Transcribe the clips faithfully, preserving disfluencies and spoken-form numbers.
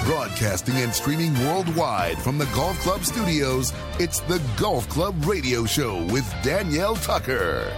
Broadcasting and streaming worldwide from the Golf Club studios, it's the Golf Club Radio Show with Danielle Tucker.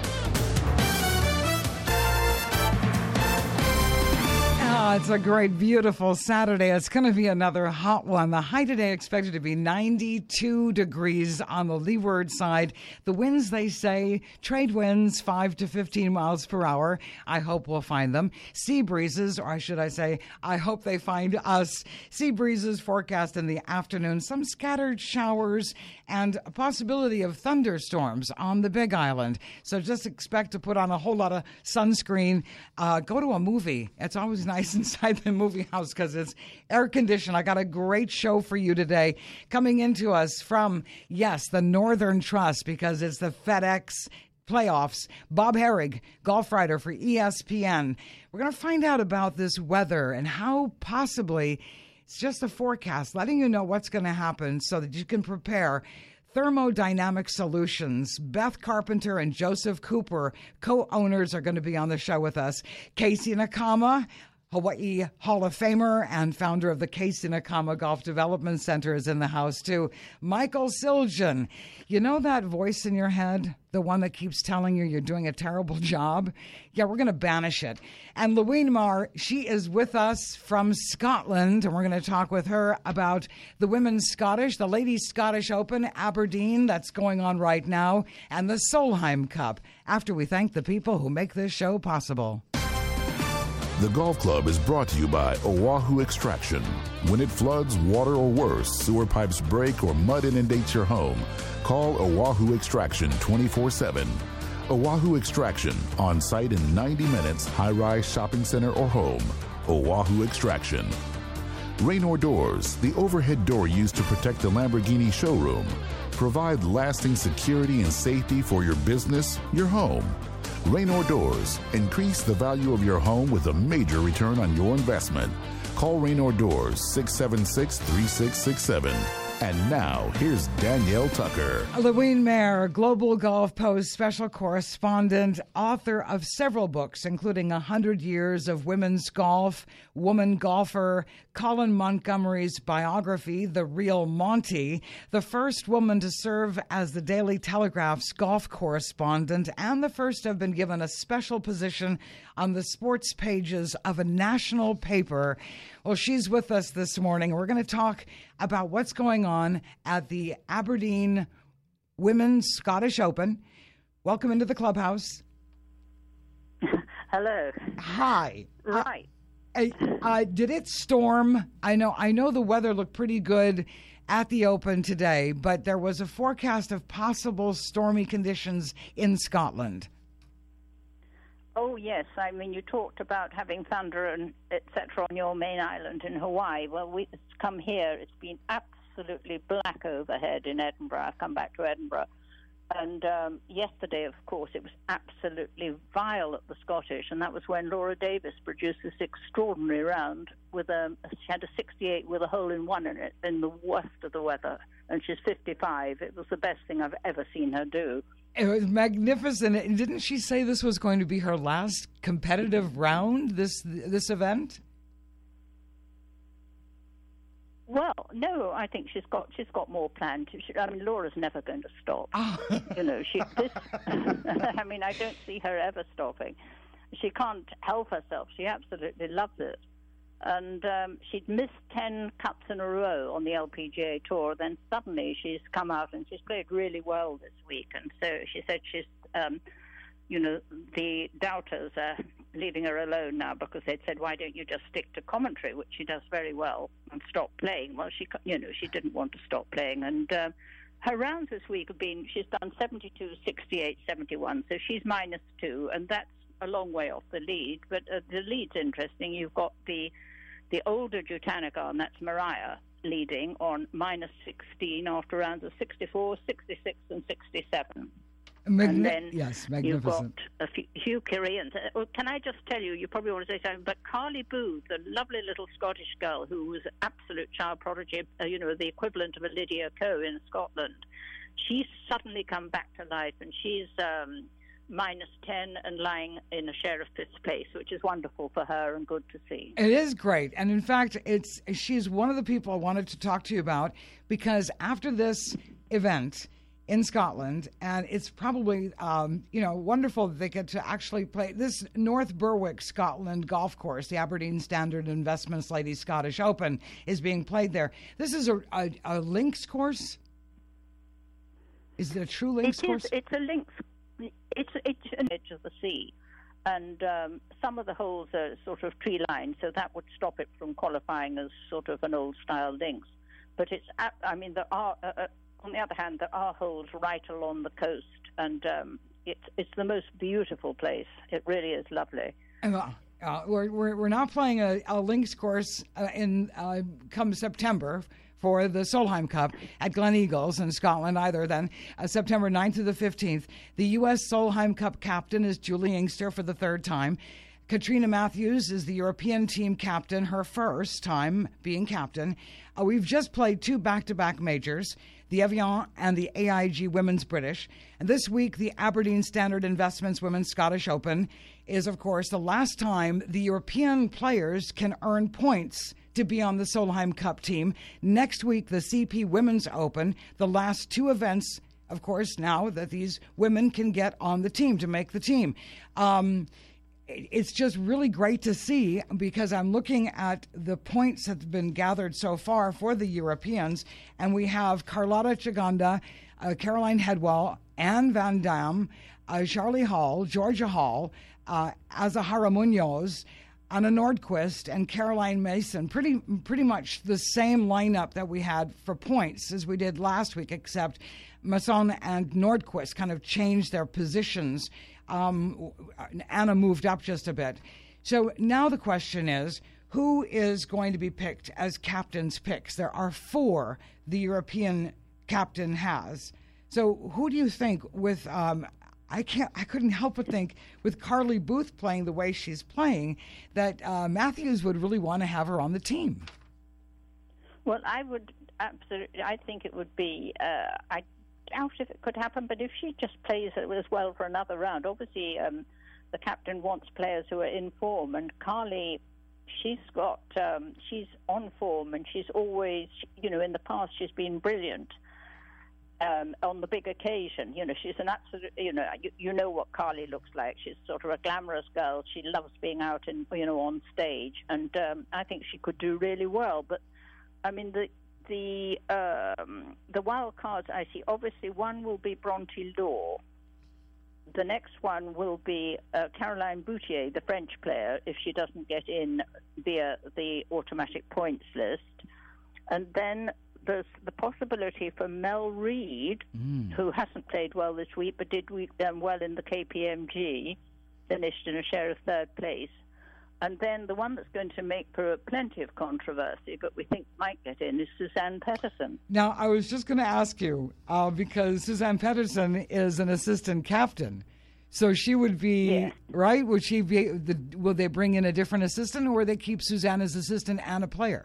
Oh, it's a great, beautiful Saturday. It's going to be another hot one. The high today expected to be ninety-two degrees on the leeward side. The winds, they say, trade winds five to fifteen miles per hour. I hope we'll find them. Sea breezes, or should I say, I hope they find us. Sea breezes forecast in the afternoon. Some scattered showers and a possibility of thunderstorms on the Big Island. So just expect to put on a whole lot of sunscreen. Uh, go to a movie. It's always nice inside the movie house because it's air conditioned. I got a great show for you today. Coming into us from, yes, the Northern Trust, because it's the FedEx playoffs. Bob Harig, golf writer for E S P N. We're going to find out about this weather and how possibly it's just a forecast, letting you know what's going to happen so that you can prepare. Thermodynamic Solutions. Beth Carpenter and Joseph Cooper, co-owners, are going to be on the show with us. Casey Nakama, Hawaii Hall of Famer and founder of the Casey Nakama Golf Development Center, is in the house too. Michael Siljan, you know that voice in your head? The one that keeps telling you you're doing a terrible job? Yeah, we're going to banish it. And Louise Marr, she is with us from Scotland, and we're going to talk with her about the Women's Scottish, the Ladies Scottish Open, Aberdeen, that's going on right now, and the Solheim Cup, after we thank the people who make this show possible. The Golf Club is brought to you by Oahu Extraction. When it floods, water, or worse, sewer pipes break, or mud inundates your home, call Oahu Extraction twenty-four seven. Oahu Extraction, on site in ninety minutes, high-rise shopping center or home. Oahu Extraction. Raynor Doors, the overhead door used to protect the Lamborghini showroom. Provide lasting security and safety for your business, your home. Raynor Doors. Increase the value of your home with a major return on your investment. Call Raynor Doors, six seven six, three six six seven. And now, here's Danielle Tucker. Louise Marr, Global Golf Post special correspondent, author of several books, including one hundred years of Women's Golf, Woman Golfer, Colin Montgomery's biography, The Real Monty, the first woman to serve as the Daily Telegraph's golf correspondent, and the first to have been given a special position on the sports pages of a national paper. Well, she's with us this morning. We're going to talk about what's going on at the Aberdeen Women's Scottish Open. Welcome into the clubhouse. Hello. Hi. Right. Uh, uh, did it storm? I know. I know the weather looked pretty good at the Open today, but there was a forecast of possible stormy conditions in Scotland. Oh, yes. I mean, you talked about having thunder and et cetera on your main island in Hawaii. Well, we, it's come here. It's been absolutely black overhead in Edinburgh. I've come back to Edinburgh. And um, yesterday, of course, it was absolutely vile at the Scottish, and that was when Laura Davis produced this extraordinary round with a, she had a sixty-eight with a hole-in-one in it in the worst of the weather, and she's fifty-five. It was the best thing I've ever seen her do. It was magnificent. And didn't she say this was going to be her last competitive round, this this event? Well, no, I think she's got she's got more planned. She, I mean, Laura's never going to stop. Oh. You know, she. This, I mean, I don't see her ever stopping. She can't help herself. She absolutely loves it. And um, she'd missed ten cuts in a row on the L P G A Tour. Then suddenly she's come out and she's played really well this week. And so she said she's, um, you know, the doubters are leaving her alone now because they'd said, why don't you just stick to commentary, which she does very well, and stop playing. Well, she, you know, she didn't want to stop playing. And uh, her rounds this week have been, she's done seventy-two, sixty-eight, seventy-one. So she's minus two, and that's a long way off the lead. But uh, the lead's interesting. You've got the the older Jutanaka, and that's Mariah, leading on minus sixteen after rounds of sixty-four, sixty-six, and sixty-seven. Magni- and then yes, you've magnificent. got a few, Hugh Curry. And, uh, well, can I just tell you, you probably want to say something, but Carly Booth, the lovely little Scottish girl who was an absolute child prodigy, uh, you know, the equivalent of a Lydia Ko in Scotland, she's suddenly come back to life, and she's um, minus ten and lying in a share of fifth place, which is wonderful for her and good to see. It is great. And in fact, it's she's one of the people I wanted to talk to you about, because after this event in Scotland, and it's probably, um, you know, wonderful that they get to actually play this North Berwick, Scotland golf course. The Aberdeen Standard Investments Ladies Scottish Open is being played there. This is a, a, a links course? Is it a true links it course? Is, it's a links. It's it's an edge of the sea, and um, some of the holes are sort of tree lined, so that would stop it from qualifying as sort of an old style links. But it's, I mean, there are. Uh, uh, On the other hand, there are holes right along the coast, and um, it's it's the most beautiful place. It really is lovely. Uh, uh, we're, we're we're now playing a, a links course uh, in uh, come September for the Solheim Cup at Glen Eagles in Scotland. Either then uh, September ninth to the fifteenth. The U S Solheim Cup captain is Julie Inkster for the third time. Katrina Matthews is the European team captain, her first time being captain. Uh, we've just played two back-to-back majors, the Evian and the A I G Women's British. And this week, the Aberdeen Standard Investments Women's Scottish Open is, of course, the last time the European players can earn points to be on the Solheim Cup team. Next week, the C P Women's Open, the last two events, of course, now that these women can get on the team to make the team. Um... It's just really great to see, because I'm looking at the points that have been gathered so far for the Europeans, and we have Carlotta Chaganda, uh, Caroline Headwell, Anne Van Dam, uh, Charlie Hall, Georgia Hall, uh, Azahara Munoz, Anna Nordquist, and Caroline Mason. Pretty, pretty much the same lineup that we had for points as we did last week, except Masson and Nordquist kind of changed their positions. Um, Anna moved up just a bit. So now the question is, who is going to be picked as captain's picks? There are four the European captain has. So who do you think with, um, I can't, I couldn't help but think with Carly Booth playing the way she's playing, that uh, Matthews would really want to have her on the team. Well, I would absolutely, I think it would be, uh, I doubt if it could happen, but if she just plays as well for another round, obviously um, the captain wants players who are in form, and Carly, she's got, um, she's on form, and she's always, you know, in the past she's been brilliant um, on the big occasion. You know, she's an absolute, you know, you, you know what Carly looks like. She's sort of a glamorous girl. She loves being out in, you know, on stage, and um, I think she could do really well. But I mean, the The um, the wild cards I see, obviously one will be Bronte Law. The next one will be uh, Caroline Boutier, the French player, if she doesn't get in via the automatic points list. And then there's the possibility for Mel Reid, mm. who hasn't played well this week but did um, well in the K P M G, finished in a share of third place. And then the one that's going to make for plenty of controversy, but we think might get in, is Suzanne Petterson. Now, I was just going to ask you, uh, because Suzanne Petterson is an assistant captain. So she would be, yes. right? Would she be, the, will they bring in a different assistant, or will they keep Suzanne as assistant and a player?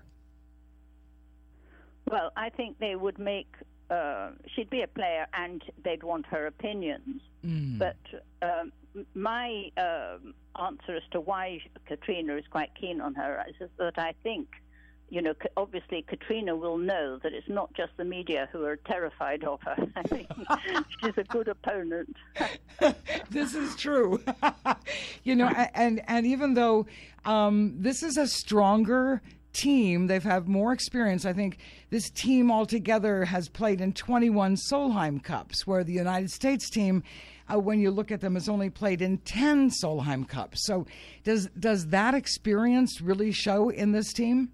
Well, I think they would make, uh, she'd be a player and they'd want her opinions. Mm. But um, my um, answer as to why Katrina is quite keen on her is that I think, you know, obviously Katrina will know that it's not just the media who are terrified of her. I think she's a good opponent. This is true. You know, and, and even though um, this is a stronger team, they've had more experience. I think this team altogether has played in twenty-one Solheim Cups, where the United States team, uh, when you look at them, has only played in ten Solheim Cups. So does does that experience really show in this team?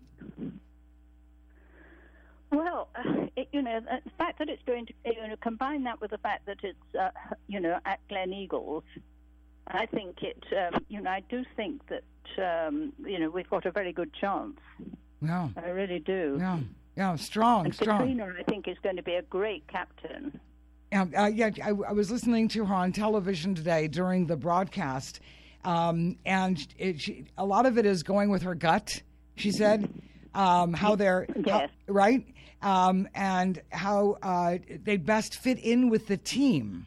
Well, uh, it, you know, the fact that it's going to, you know, combine that with the fact that it's, uh, you know, at Glen Eagles, I think it, um, you know, I do think that, um, you know, we've got a very good chance. Yeah. I really do. Yeah, yeah, strong, and strong. Katrina, I think, is going to be a great captain. Yeah, uh, yeah I, I was listening to her on television today during the broadcast, um, and it, she, a lot of it is going with her gut, she said, um, how they're, yes. how, right, um, and how uh, they best fit in with the team.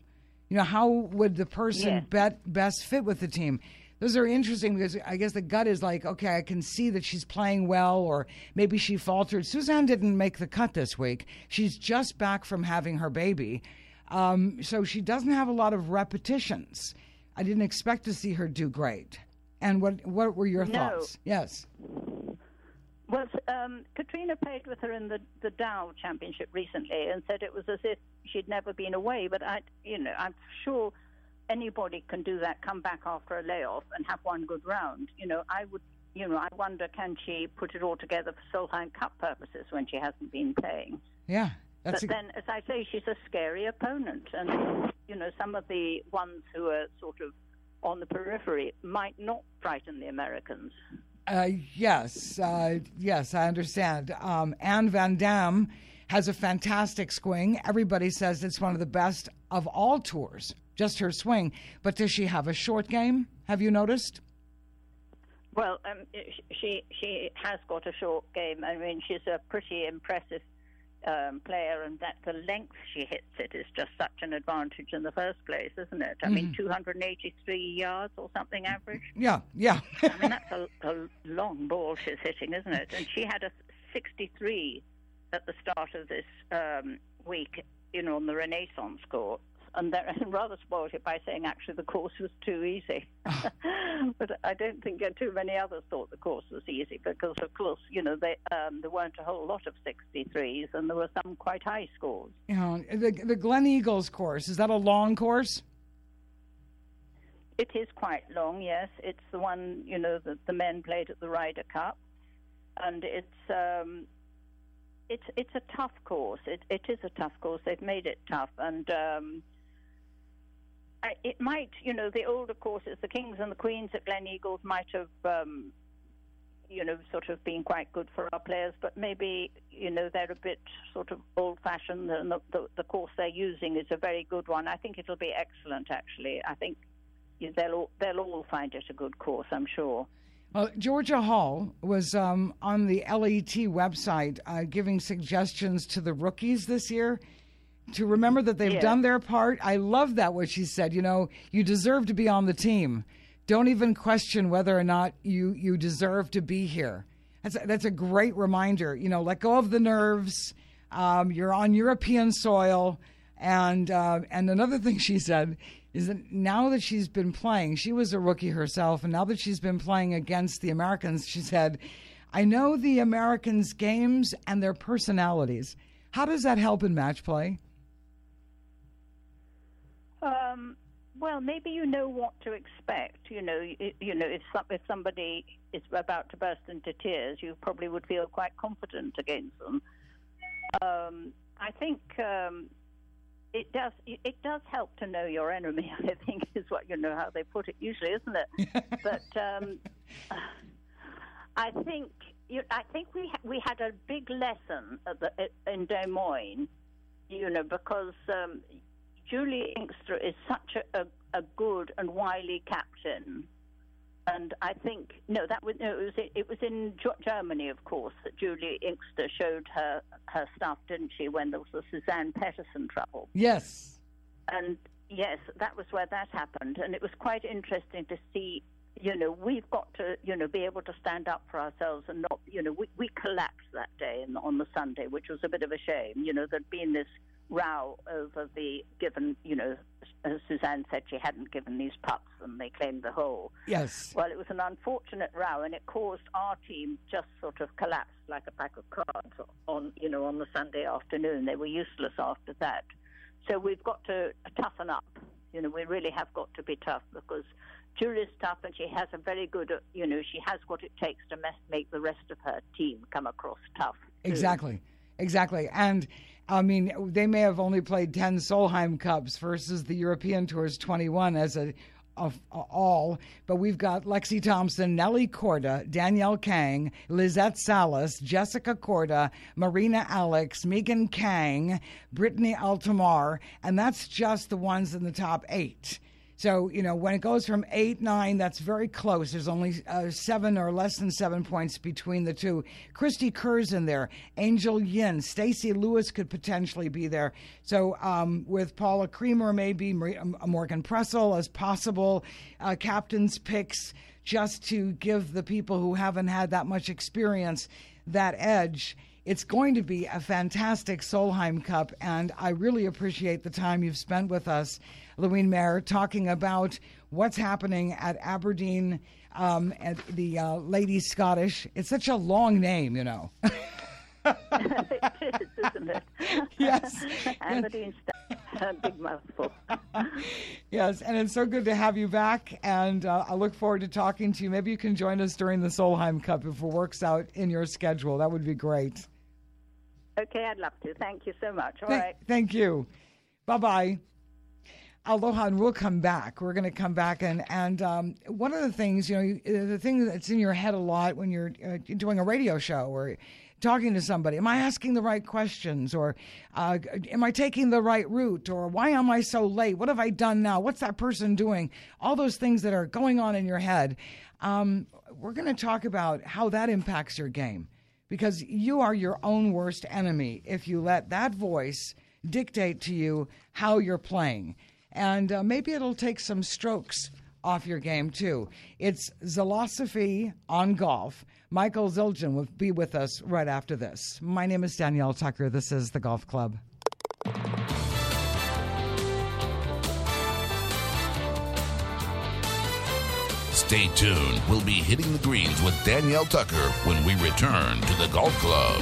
You know, how would the person Yes. bet, best fit with the team? Those are interesting because I guess the gut is like, okay, I can see that she's playing well, or maybe she faltered. Suzanne didn't make the cut this week. She's just back from having her baby. Um, so she doesn't have a lot of repetitions. I didn't expect to see her do great. And what what were your No. thoughts? Yes. Well, um, Katrina played with her in the, the Dow Championship recently and said it was as if she'd never been away. But I, you know, I'm sure anybody can do that, come back after a layoff and have one good round. You know, I would, you know, I wonder, can she put it all together for Solheim Cup purposes when she hasn't been playing? Yeah. That's But a, then, as I say, she's a scary opponent. And, you know, some of the ones who are sort of on the periphery might not frighten the Americans. Uh, yes, uh, yes, I understand. Um, Anne Van Dam has a fantastic swing. Everybody says it's one of the best of all tours, just her swing. But does she have a short game? Have you noticed? Well, um, she she has got a short game. I mean, she's a pretty impressive um, player, and that the length she hits it is just such an advantage in the first place, isn't it? I mean, two hundred eighty-three yards or something average. Yeah, yeah. I mean, that's a, a long ball she's hitting, isn't it? And she had a sixty-three at the start of this um, week, you know, on the Renaissance course. And they're rather spoiled it by saying actually the course was too easy. But I don't think too many others thought the course was easy because, of course, you know, they, um, there weren't a whole lot of sixty-threes and there were some quite high scores. You know, the, the Glen Eagles course, is that a long course? It is quite long, yes. It's the one, you know, that the men played at the Ryder Cup. And it's um, it's it's a tough course. It It is a tough course. They've made it tough. And um, I, it might, you know, the older courses, the Kings and the Queens at Glen Eagles might have, um, you know, sort of been quite good for our players. But maybe, you know, they're a bit sort of old-fashioned. And the, the, the course they're using is a very good one. I think it'll be excellent, actually. I think they'll all, they'll all find it a good course, I'm sure. Well, Georgia Hall was um, on the L E T website uh, giving suggestions to the rookies this year to remember that they've Yeah. done their part. I love that, what she said. You know, you deserve to be on the team. Don't even question whether or not you, you deserve to be here. That's a, that's a great reminder. You know, let go of the nerves. Um, you're on European soil. And uh, and another thing she said is that now that she's been playing, she was a rookie herself, and now that she's been playing against the Americans, she said, I know the Americans' games and their personalities. How does that help in match play? Um, well, maybe you know what to expect. You know, you, you know, if, some, if somebody is about to burst into tears, you probably would feel quite confident against them. Um, I think um, it does. It does help to know your enemy. I think is what you know how they put it usually, isn't it? But um, I think you, I think we ha- we had a big lesson at the, in Des Moines. You know, because. Um, Julie Inkster is such a, a, a good and wily captain, and I think no, that was no, it was it was in Germany, of course, that Julie Inkster showed her her stuff, didn't she? When there was the Suzanne Petterson trouble. Yes, and yes, that was where that happened, and it was quite interesting to see. You know, we've got to you know be able to stand up for ourselves and not you know we we collapsed that day in, on the Sunday, which was a bit of a shame. You know, there'd been this row over the given, you know, as Suzanne said, she hadn't given these putts and they claimed the hole. yes. Well, it was an unfortunate row and it caused our team just sort of collapse like a pack of cards on, you know, on the Sunday afternoon. They were useless after that. So we've got to toughen up. You know, we really have got to be tough because Julie's tough and she has a very good, you know, she has what it takes to make the rest of her team come across tough. Too. Exactly, exactly. And I mean, they may have only played ten Solheim Cups versus the European Tour's twenty-one as a of all, but we've got Lexi Thompson, Nelly Korda, Danielle Kang, Lizette Salas, Jessica Korda, Marina Alex, Megan Kang, Brittany Altamar, and that's just the ones in the top eight. So, you know, when it goes from eight, nine, that's very close. There's only uh, seven or less than seven points between the two. Christy Kerr's in there. Angel Yin. Stacey Lewis could potentially be there. So um, with Paula Creamer, maybe Morgan Pressel as possible uh, captain's picks, just to give the people who haven't had that much experience that edge. It's going to be a fantastic Solheim Cup, and I really appreciate the time you've spent with us, Louise Mayer, talking about what's happening at Aberdeen um, at the uh, Ladies Scottish. It's such a long name, you know. It is, isn't it? Yes. Aberdeen, a big mouthful. Yes, and it's so good to have you back, and uh, I look forward to talking to you. Maybe you can join us during the Solheim Cup if it works out in your schedule. That would be great. Okay, I'd love to. Thank you so much. All Th- right. Thank you. Bye-bye. Aloha, and we'll come back. We're going to come back, and and um, one of the things, you know, you, the thing that's in your head a lot when you're uh, doing a radio show or talking to somebody, am I asking the right questions, or uh, am I taking the right route, or why am I so late? What have I done now? What's that person doing? All those things that are going on in your head. Um, we're going to talk about how that impacts your game, because you are your own worst enemy if you let that voice dictate to you how you're playing. And uh, maybe it'll take some strokes off your game, too. It's Zilosophy on Golf. Michael Zildjian will be with us right after this. My name is Danielle Tucker. This is The Golf Club. Stay tuned. We'll be hitting the greens with Danielle Tucker when we return to The Golf Club.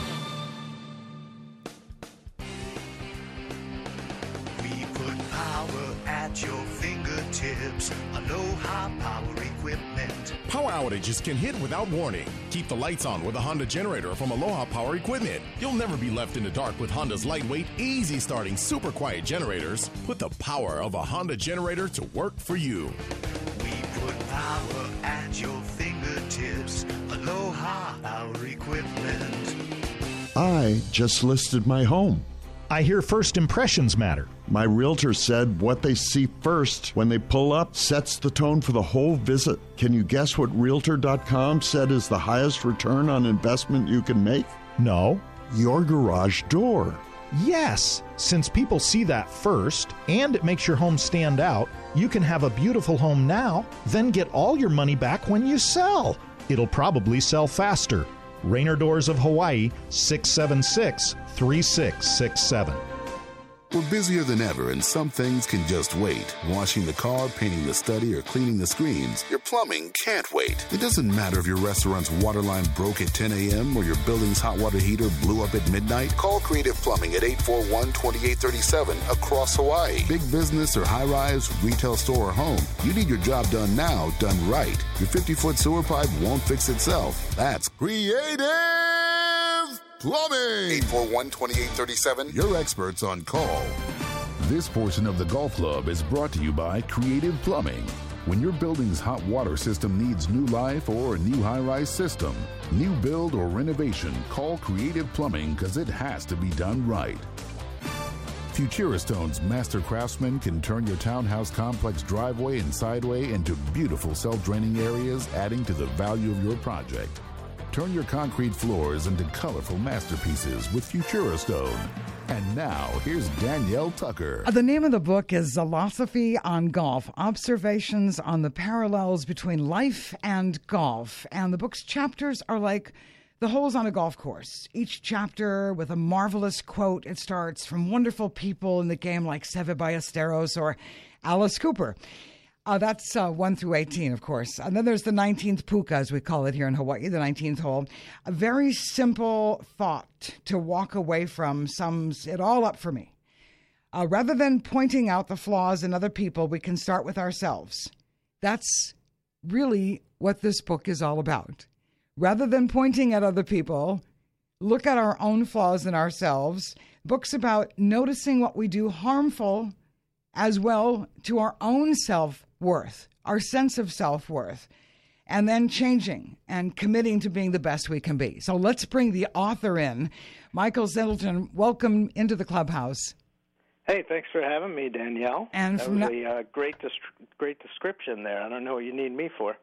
Your fingertips, Aloha Power Equipment. Power outages can hit without warning. Keep the lights on with a Honda generator from Aloha Power Equipment. You'll never be left in the dark with Honda's lightweight, easy starting, super quiet generators. Put the power of a Honda generator to work for you. We put power at your fingertips, Aloha Power Equipment. I just listed my home. I hear first impressions matter. My realtor said what they see first when they pull up sets the tone for the whole visit. Can you guess what Realtor dot com said is the highest return on investment you can make? No. Your garage door. Yes. Since people see that first, and it makes your home stand out, you can have a beautiful home now, then get all your money back when you sell. It'll probably sell faster. Rainer Doors of Hawaii, six seven six, three six six seven. We're busier than ever, and some things can just wait. Washing the car, painting the study, or cleaning the screens. Your plumbing can't wait. It doesn't matter if your restaurant's water line broke at ten a.m. or your building's hot water heater blew up at midnight. Call Creative Plumbing at eight four one, two eight three seven across Hawaii. Big business or high-rise, retail store or home. You need your job done now, done right. Your fifty-foot sewer pipe won't fix itself. That's Creative Plumbing. eight four one, two eight three seven. Your experts on call. This portion of the Golf Club is brought to you by Creative Plumbing. When your building's hot water system needs new life or a new high-rise system, new build or renovation, call Creative Plumbing because it has to be done right. Futuristone's master craftsmen can turn your townhouse complex driveway and sideway into beautiful self-draining areas, adding to the value of your project. Turn your concrete floors into colorful masterpieces with Futuristone. And now, here's Danielle Tucker. The name of the book is Zilosophy on Golf, Observations on the Parallels Between Life and Golf. And the book's chapters are like the holes on a golf course. Each chapter with a marvelous quote. It starts from wonderful people in the game like Seve Ballesteros or Alice Cooper. Uh, that's uh, one through eighteen, of course. And then there's the nineteenth puka, as we call it here in Hawaii, the nineteenth hole. A very simple thought to walk away from sums it all up for me. Uh, rather than pointing out the flaws in other people, we can start with ourselves. That's really what this book is all about. Rather than pointing at other people, look at our own flaws in ourselves. Book's about noticing what we do harmful as well to our own self-worth, our sense of self-worth, and then changing and committing to being the best we can be. So let's bring the author in. Michael Zildjian, welcome into the clubhouse. Hey, thanks for having me, Danielle. And that from was a uh, great, des- great description there. I don't know what you need me for.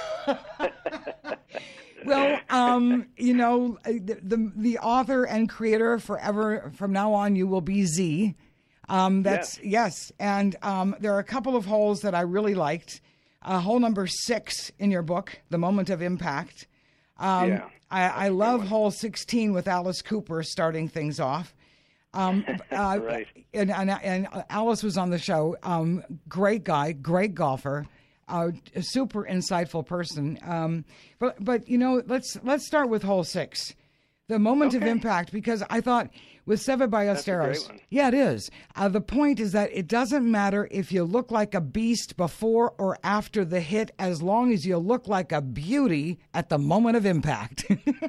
Well, um, you know, the, the the author and creator forever from now on, you will be Z. Um, that's yes, yes. and um, there are a couple of holes that I really liked. Uh, hole number six in your book, "The Moment of Impact." Um, yeah, I, I love hole sixteen with Alice Cooper starting things off. Um, uh, right. and, and and Alice was on the show. Um, great guy, great golfer. Uh, a super insightful person, um, but but you know let's let's start with hole six, the moment okay. of impact, because I thought with Seve Ballesteros, yeah, it is. Uh, the point is that it doesn't matter if you look like a beast before or after the hit, as long as you look like a beauty at the moment of impact.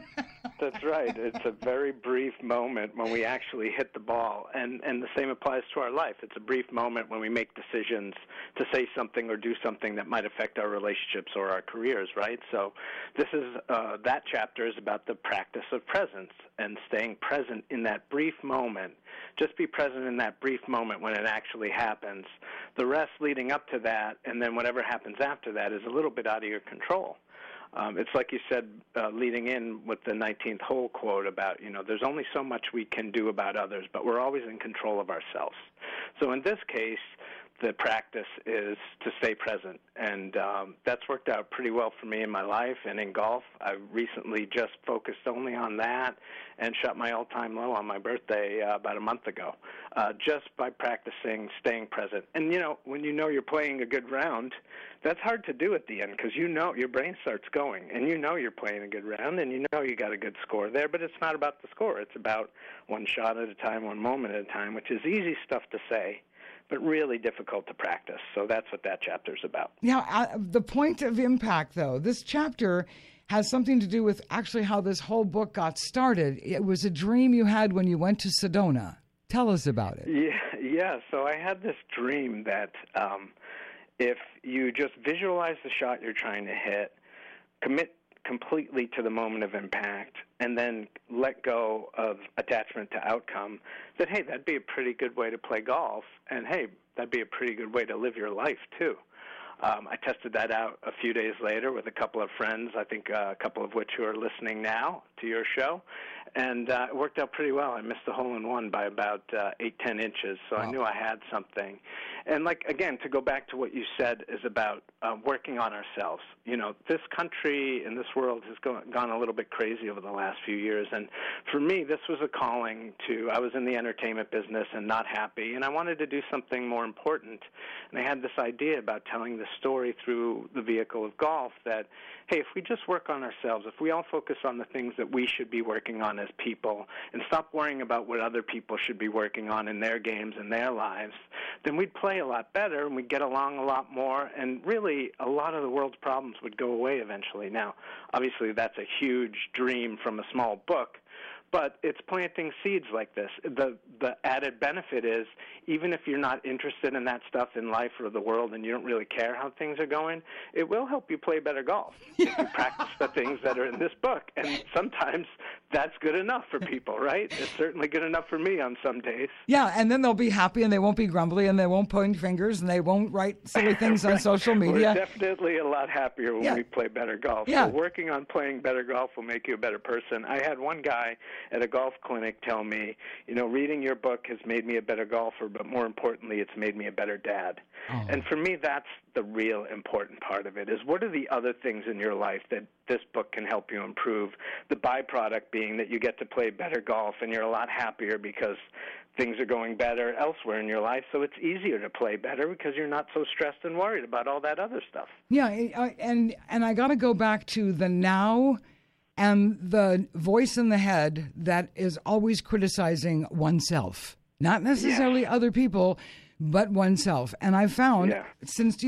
That's right. It's a very brief moment when we actually hit the ball, and, and the same applies to our life. It's a brief moment when we make decisions to say something or do something that might affect our relationships or our careers, right? So this is uh, that chapter is about the practice of presence and staying present in that brief moment. Just be present in that brief moment when it actually happens. The rest leading up to that, and then whatever happens after that, is a little bit out of your control. Um, it's like you said, uh, leading in with the nineteenth hole quote about, you know, there's only so much we can do about others, but we're always in control of ourselves. So in this case, the practice is to stay present, and um, that's worked out pretty well for me in my life and in golf. I recently just focused only on that and shot my all-time low on my birthday uh, about a month ago, uh, just by practicing staying present. And, you know, when you know you're playing a good round, that's hard to do at the end because you know your brain starts going, and you know you're playing a good round, and you know you got a good score there, but it's not about the score. It's about one shot at a time, one moment at a time, which is easy stuff to say, but really difficult to practice. So that's what that chapter's about. Yeah, uh, the point of impact, though, this chapter has something to do with actually how this whole book got started. It was a dream you had when you went to Sedona. Tell us about it. Yeah, yeah. So I had this dream that um, if you just visualize the shot you're trying to hit, commit completely to the moment of impact, and then let go of attachment to outcome, that, hey, that'd be a pretty good way to play golf, and, hey, that'd be a pretty good way to live your life, too. Um, I tested that out a few days later with a couple of friends, I think uh, a couple of which who are listening now to your show, and uh, it worked out pretty well. I missed the hole-in-one by about uh, eight, ten inches, so wow. I knew I had something. And, like, again, to go back to what you said is about uh, working on ourselves. You know, this country and this world has go- gone a little bit crazy over the last few years, and for me, this was a calling to, I was in the entertainment business and not happy, and I wanted to do something more important, and I had this idea about telling the story through the vehicle of golf that, hey, if we just work on ourselves, if we all focus on the things that we should be working on as people and stop worrying about what other people should be working on in their games and their lives, then we'd play a lot better and we'd get along a lot more, and really a lot of the world's problems would go away eventually. Now, obviously that's a huge dream from a small book, but it's planting seeds like this. The the added benefit is, even if you're not interested in that stuff in life or the world and you don't really care how things are going, it will help you play better golf if you practice the things that are in this book. And sometimes that's good enough for people, right? It's certainly good enough for me on some days. Yeah, and then they'll be happy and they won't be grumbly and they won't point fingers and they won't write silly things right. on social media. We're definitely a lot happier when yeah. we play better golf. Yeah. So working on playing better golf will make you a better person. I had one guy at a golf clinic tell me, you know, reading your book has made me a better golfer, but more importantly, it's made me a better dad. Oh. And for me, that's the real important part of it, is what are the other things in your life that this book can help you improve? The byproduct being that you get to play better golf and you're a lot happier because things are going better elsewhere in your life, so it's easier to play better because you're not so stressed and worried about all that other stuff. Yeah, and, and I got to go back to the now and the voice in the head that is always criticizing oneself, not necessarily yeah. other people, but oneself. And I found, yeah. since, you know,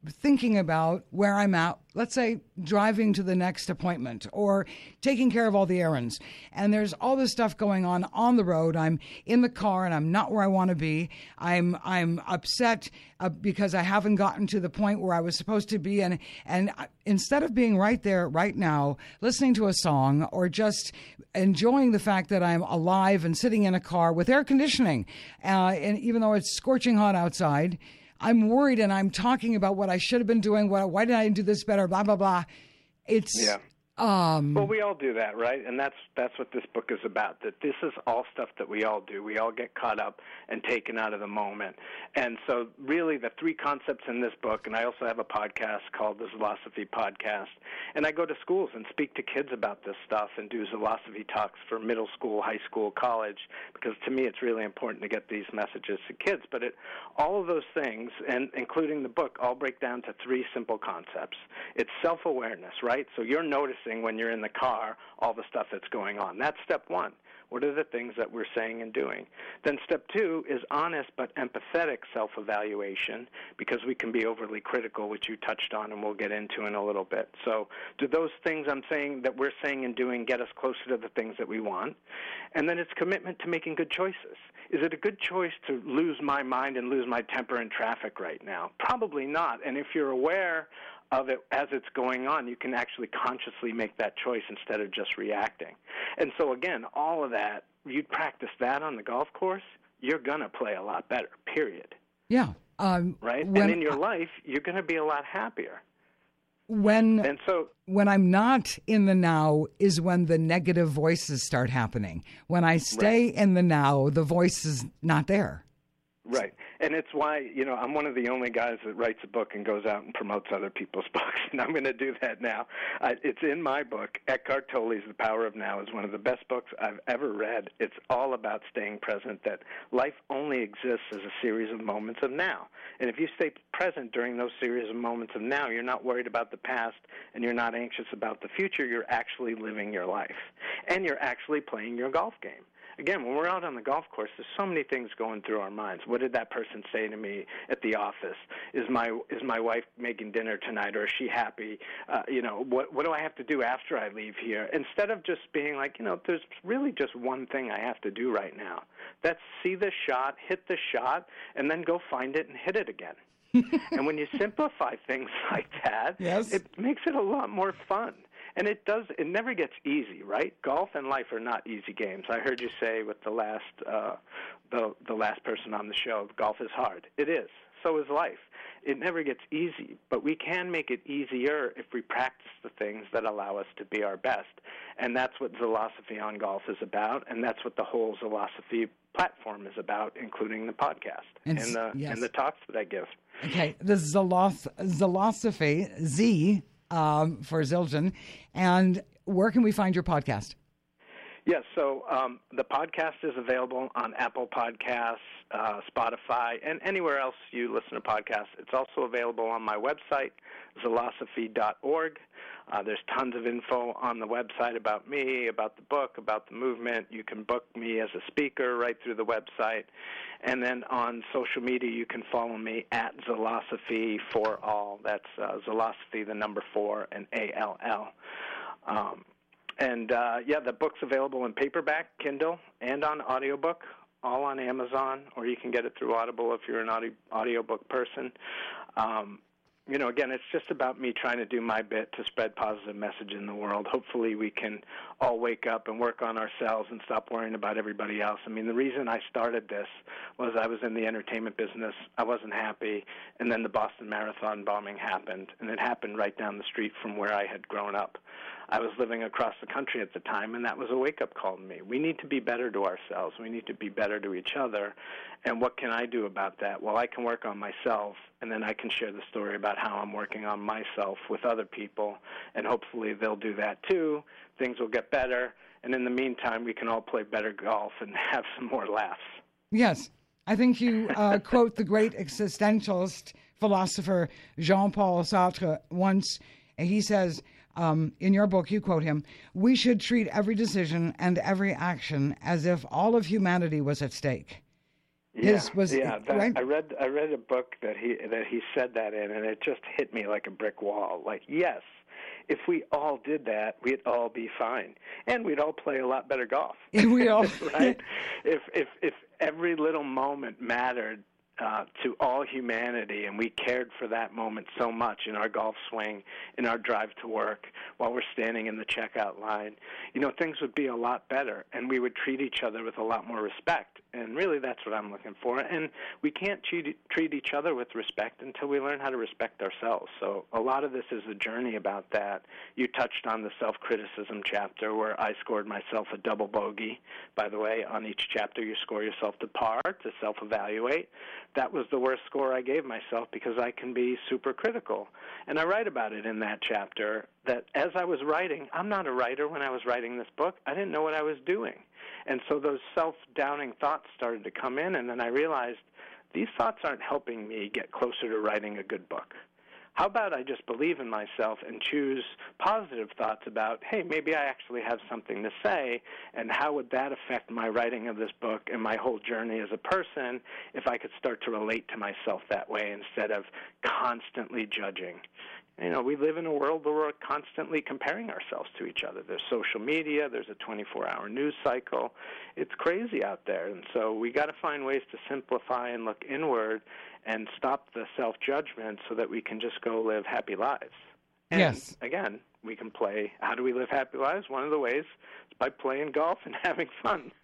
thinking about where I'm at, let's say driving to the next appointment or taking care of all the errands. And there's all this stuff going on on the road. I'm in the car and I'm not where I want to be. I'm I'm upset uh, because I haven't gotten to the point where I was supposed to be. And, and instead of being right there, right now, listening to a song or just enjoying the fact that I'm alive and sitting in a car with air conditioning, uh, and even though it's scorching hot outside, I'm worried and I'm talking about what I should have been doing. What, why did I do this better? Blah, blah, blah. It's, yeah. Um, well, we all do that, right? And that's that's what this book is about, that this is all stuff that we all do. We all get caught up and taken out of the moment. And so really the three concepts in this book, and I also have a podcast called the Zilosophy Podcast, and I go to schools and speak to kids about this stuff and do Zilosophy talks for middle school, high school, college, because to me it's really important to get these messages to kids. But it, all of those things, and including the book, all break down to three simple concepts. It's self-awareness, right? So you're noticing when you're in the car all the stuff that's going on. That's step one. What are the things that we're saying and doing? Then step two is honest but empathetic self-evaluation, because we can be overly critical, which you touched on and we'll get into in a little bit. So do those things I'm saying that we're saying and doing get us closer to the things that we want? And then it's commitment to making good choices. Is it a good choice to lose my mind and lose my temper in traffic right now? Probably not. And if you're aware of it as it's going on, you can actually consciously make that choice instead of just reacting. And so, again, all of that, you practice that on the golf course, you're going to play a lot better, period. Yeah. Um, right? When, and in your life, you're going to be a lot happier. When, and so, when I'm not in the now is when the negative voices start happening. When I stay right. in the now, the voice is not there. Right. And it's why, you know, I'm one of the only guys that writes a book and goes out and promotes other people's books, and I'm going to do that now. Uh, it's in my book. Eckhart Tolle's The Power of Now is one of the best books I've ever read. It's all about staying present, that life only exists as a series of moments of now. And if you stay present during those series of moments of now, you're not worried about the past and you're not anxious about the future. You're actually living your life, and you're actually playing your golf game. Again, when we're out on the golf course, there's so many things going through our minds. What did that person say to me at the office? Is my is my wife making dinner tonight, or is she happy? Uh, you know, what what do I have to do after I leave here? Instead of just being like, you know, there's really just one thing I have to do right now. That's see the shot, hit the shot, and then go find it and hit it again. And when you simplify things like that, yes. it makes it a lot more fun. And it does. It never gets easy, right? Golf and life are not easy games. I heard you say with the last, uh, the the last person on the show, golf is hard. It is. So is life. It never gets easy, but we can make it easier if we practice the things that allow us to be our best. And that's what Zilosophy on Golf is about, and that's what the whole Zilosophy platform is about, including the podcast and, and the yes. and the talks that I give. Okay, the Zilos- Zilosophy Z. Um, for Zildjian. And where can we find your podcast? Yes, so um, the podcast is available on Apple Podcasts, uh, Spotify, and anywhere else you listen to podcasts. It's also available on my website, zilosophy dot org. Uh, there's tons of info on the website about me, about the book, about the movement. You can book me as a speaker right through the website. And then on social media, you can follow me at Zilosophy for all. That's uh, Zilosophy, the number four, and A L L. Um, and, uh, yeah, the book's available in paperback, Kindle, and on audiobook, all on Amazon, or you can get it through Audible if you're an audio audiobook person. Um, You know, again, it's just about me trying to do my bit to spread positive message in the world. Hopefully we can all wake up and work on ourselves and stop worrying about everybody else. I mean, the reason I started this was I was in the entertainment business. I wasn't happy, and then the Boston Marathon bombing happened, and it happened right down the street from where I had grown up. I was living across the country at the time, and that was a wake-up call to me. We need to be better to ourselves. We need to be better to each other. And what can I do about that? Well, I can work on myself, and then I can share the story about how I'm working on myself with other people, and hopefully they'll do that too. Things will get better, and in the meantime, we can all play better golf and have some more laughs. Yes. I think you uh, quote the great existentialist philosopher Jean-Paul Sartre once. He says, um, in your book, you quote him, "We should treat every decision and every action as if all of humanity was at stake." His yeah, was yeah. That, right? I read I read a book that he that he said that in, and it just hit me like a brick wall. Like, yes, if we all did that, we'd all be fine, and we'd all play a lot better golf. We all right? If if if every little moment mattered uh, to all humanity, and we cared for that moment so much in our golf swing, in our drive to work, while we're standing in the checkout line, you know, things would be a lot better, and we would treat each other with a lot more respect. And really, that's what I'm looking for. And we can't treat, treat each other with respect until we learn how to respect ourselves. So a lot of this is a journey about that. You touched on the self-criticism chapter where I scored myself a double bogey. By the way, on each chapter, you score yourself to par to self-evaluate. That was the worst score I gave myself because I can be super critical. And I write about it in that chapter that as I was writing, I'm not a writer when I was writing this book. I didn't know what I was doing. And so those self-downing thoughts started to come in, and then I realized these thoughts aren't helping me get closer to writing a good book. How about I just believe in myself and choose positive thoughts about, hey, maybe I actually have something to say, and how would that affect my writing of this book and my whole journey as a person if I could start to relate to myself that way instead of constantly judging. You know, we live in a world where we're constantly comparing ourselves to each other. There's social media. There's a twenty-four hour news cycle. It's crazy out there. And so we got to find ways to simplify and look inward and stop the self-judgment so that we can just go live happy lives. And yes. Again, we can play. How do we live happy lives? One of the ways is by playing golf and having fun.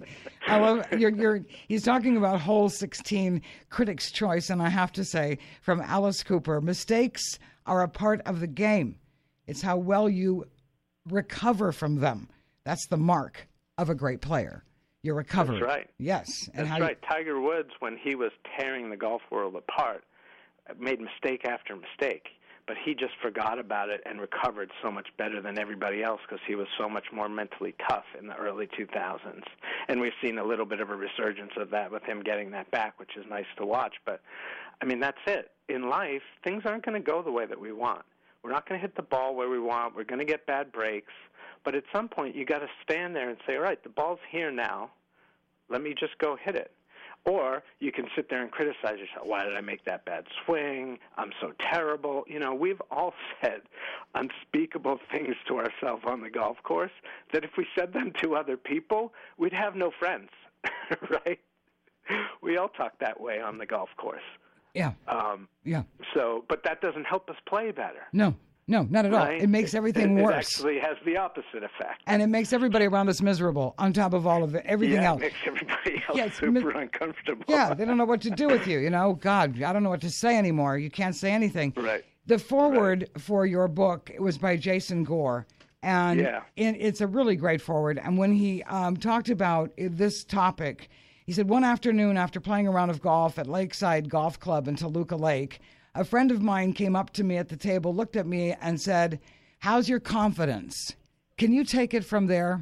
I love you're, you're, he's talking about hole sixteen, Critics' Choice, and I have to say, from Alice Cooper, mistakes are a part of the game. It's how well you recover from them. That's the mark of a great player. Your recovery. That's right. Yes. And That's how right. You... Tiger Woods, when he was tearing the golf world apart, made mistake after mistake. But he just forgot about it and recovered so much better than everybody else because he was so much more mentally tough in the early two thousands. And we've seen a little bit of a resurgence of that with him getting that back, which is nice to watch. But, I mean, that's it. In life, things aren't going to go the way that we want. We're not going to hit the ball where we want. We're going to get bad breaks. But at some point, you got to stand there and say, all right, the ball's here now. Let me just go hit it. Or you can sit there and criticize yourself. Why did I make that bad swing? I'm so terrible. You know, we've all said unspeakable things to ourselves on the golf course that if we said them to other people, we'd have no friends, right? We all talk that way on the golf course. Yeah. Um, yeah. So, but that doesn't help us play better. No. No, not at all. Right? It makes everything it, worse. It actually has the opposite effect. And it makes everybody around us miserable on top of all of it, everything yeah, else. it makes everybody else yeah, super mi- uncomfortable. Yeah, they don't know what to do with you, you know. God, I don't know what to say anymore. You can't say anything. Right. The foreword right. for your book, it was by Jason Gore. And yeah. it, it's a really great foreword. And when he um, talked about this topic, he said, one afternoon after playing a round of golf at Lakeside Golf Club in Toluca Lake, a friend of mine came up to me at the table, looked at me, and said, how's your confidence? Can you take it from there?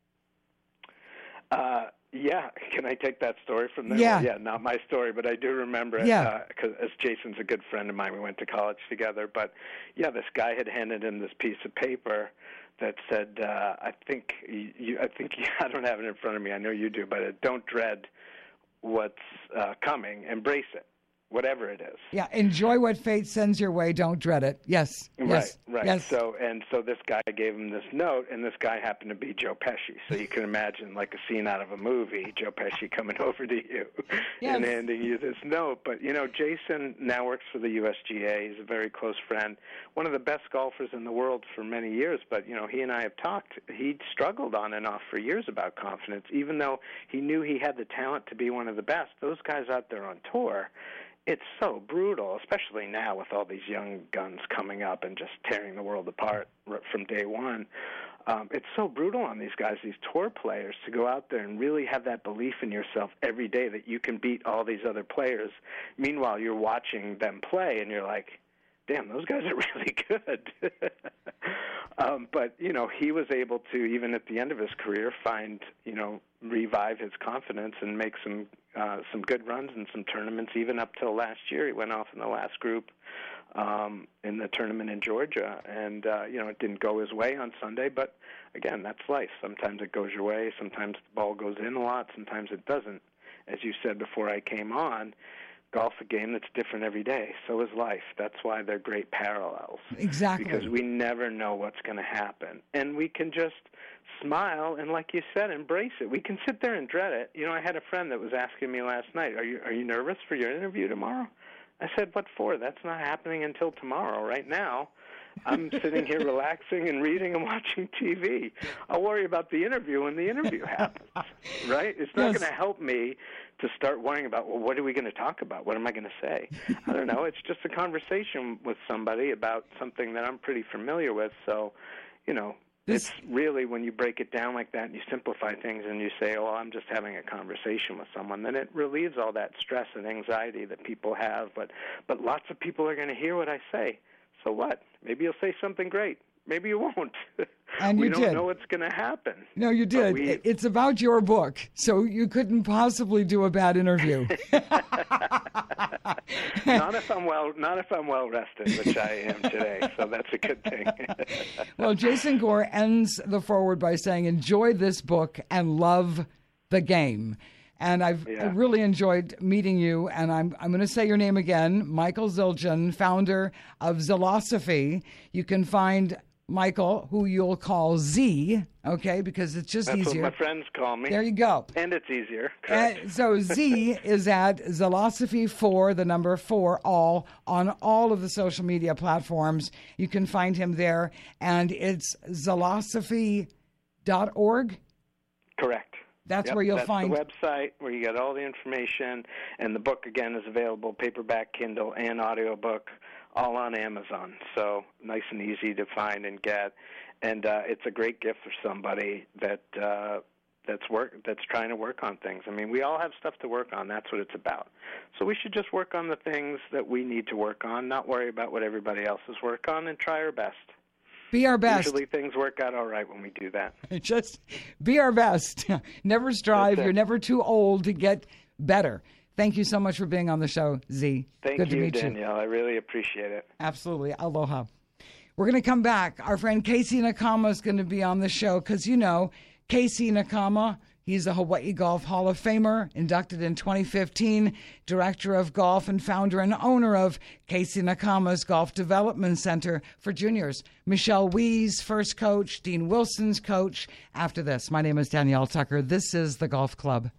Uh, yeah. Can I take that story from there? Yeah. Well, yeah, not my story, but I do remember it. Yeah. Because uh, as Jason's a good friend of mine, we went to college together. But, yeah, this guy had handed him this piece of paper that said, uh, I think, you, I think I don't have it in front of me. I know you do, but uh, don't dread what's uh, coming. Embrace it. Whatever it is. Yeah, enjoy what fate sends your way. Don't dread it. Yes. Right, yes, right. Yes. So and so this guy gave him this note, and this guy happened to be Joe Pesci. So you can imagine like a scene out of a movie, Joe Pesci coming over to you yes. and handing you this note. But, you know, Jason now works for the U S G A. He's a very close friend, one of the best golfers in the world for many years. But, you know, he and I have talked. He struggled on and off for years about confidence, even though he knew he had the talent to be one of the best. Those guys out there on tour, it's so brutal, especially now with all these young guns coming up and just tearing the world apart from day one. Um, it's so brutal on these guys, these tour players, to go out there and really have that belief in yourself every day that you can beat all these other players. Meanwhile, you're watching them play, and you're like, damn, those guys are really good. um, but, you know, he was able to, even at the end of his career, find, you know, revive his confidence and make some uh, some good runs in some tournaments. Even up till last year, he went off in the last group um, in the tournament in Georgia. And, uh, you know, it didn't go his way on Sunday. But, again, that's life. Sometimes it goes your way. Sometimes the ball goes in a lot. Sometimes it doesn't. as you said before I came on, golf's a game that's different every day. So is life. That's why they're great parallels. Exactly. Because we never know what's going to happen. And we can just smile and, like you said, embrace it. We can sit there and dread it. You know, I had a friend that was asking me last night, are you are you nervous for your interview tomorrow? I said, what for? That's not happening until tomorrow. Right now, I'm sitting here relaxing and reading and watching T V. I'll worry about the interview when the interview happens, right? It's not Yes. going to help me to start worrying about, well, what are we going to talk about? What am I going to say? I don't know. It's just a conversation with somebody about something that I'm pretty familiar with. So, you know, This- it's really when you break it down like that and you simplify things and you say, oh, I'm just having a conversation with someone, then it relieves all that stress and anxiety that people have. But, but lots of people are going to hear what I say. So what? Maybe you'll say something great. Maybe you won't. And we you don't did. know what's going to happen. No, you But did. we- It- It's about your book, so you couldn't possibly do a bad interview. not if I'm well. Not if I'm well rested, which I am today. So that's a good thing. Well, Jason Gore ends the foreword by saying, enjoy this book and love the game. And I've Yeah. really enjoyed meeting you. And I'm I'm going to say your name again, Michael Zildjian, founder of Zilosophy. You can find Michael, who you'll call Z, okay, because it's just That's easier. what my friends call me. There you go. And it's easier. Correct. Uh, so Z is at Zilosophy four, the number four, all on all of the social media platforms. You can find him there, and it's zilosophy dot org. Correct. That's Yep, where you'll that's find. the website where you get all the information, and the book again is available paperback, Kindle, and audiobook, all on Amazon. So nice and easy to find and get, and uh, it's a great gift for somebody that uh, that's work that's trying to work on things. I mean, we all have stuff to work on. That's what it's about. So we should just work on the things that we need to work on, not worry about what everybody else is work on, and try our best. Be our best. Usually things work out all right when we do that. Just be our best. Never strive. That's it. You're never too old to get better. Thank you so much for being on the show, Z. Thank Good to you, meet you. Danielle. I really appreciate it. Absolutely. Aloha. We're going to come back. Our friend Casey Nakama is going to be on the show because, you know, Casey Nakama, he's a Hawaii Golf Hall of Famer, inducted in twenty fifteen, director of golf and founder and owner of Casey Nakama's Golf Development Center for Juniors. Michelle Wee's first coach, Dean Wilson's coach. After this, my name is Danielle Tucker. This is The Golf Club.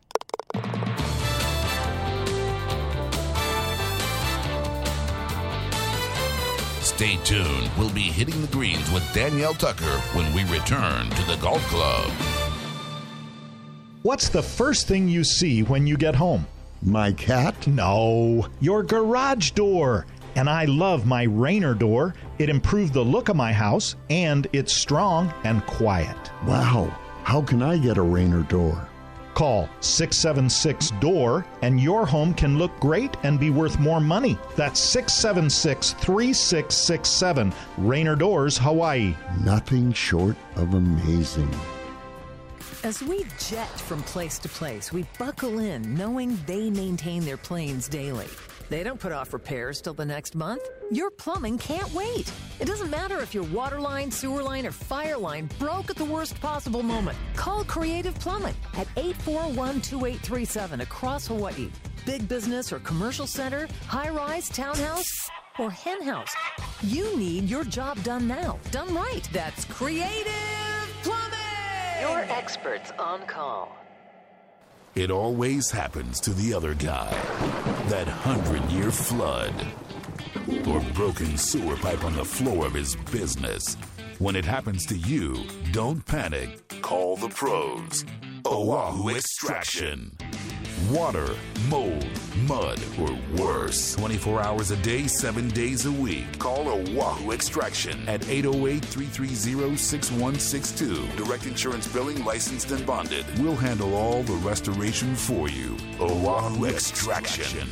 Stay tuned. We'll be hitting the greens with Danielle Tucker when we return to the Golf Club. What's the first thing you see when you get home? My cat? No, your garage door. And I love my Rainer door. It improved the look of my house, and it's strong and quiet. Wow. How can I get a Rainer door? Call six seven six D O O R and your home can look great and be worth more money. That's six seven six, three six six seven. Rainer Doors, Hawaii. Nothing short of amazing. As we jet from place to place, we buckle in knowing they maintain their planes daily. They don't put off repairs till the next month. Your plumbing can't wait. It doesn't matter if your water line, sewer line, or fire line broke at the worst possible moment. Call Creative Plumbing at eight four one, two eight three seven across Hawaii. Big business or commercial center, high-rise, townhouse, or hen house. You need your job done now. Done right. That's Creative Plumbing. Your experts on call. It always happens to the other guy. That hundred-year flood. Or broken sewer pipe on the floor of his business. When it happens to you, don't panic. Call the pros. Oahu Extraction. Water, mold, mud, or worse. twenty-four hours a day, seven days a week. Call Oahu Extraction at eight oh eight, three three zero, six one six two. Direct insurance billing, licensed and bonded. We'll handle all the restoration for you. Oahu Extraction.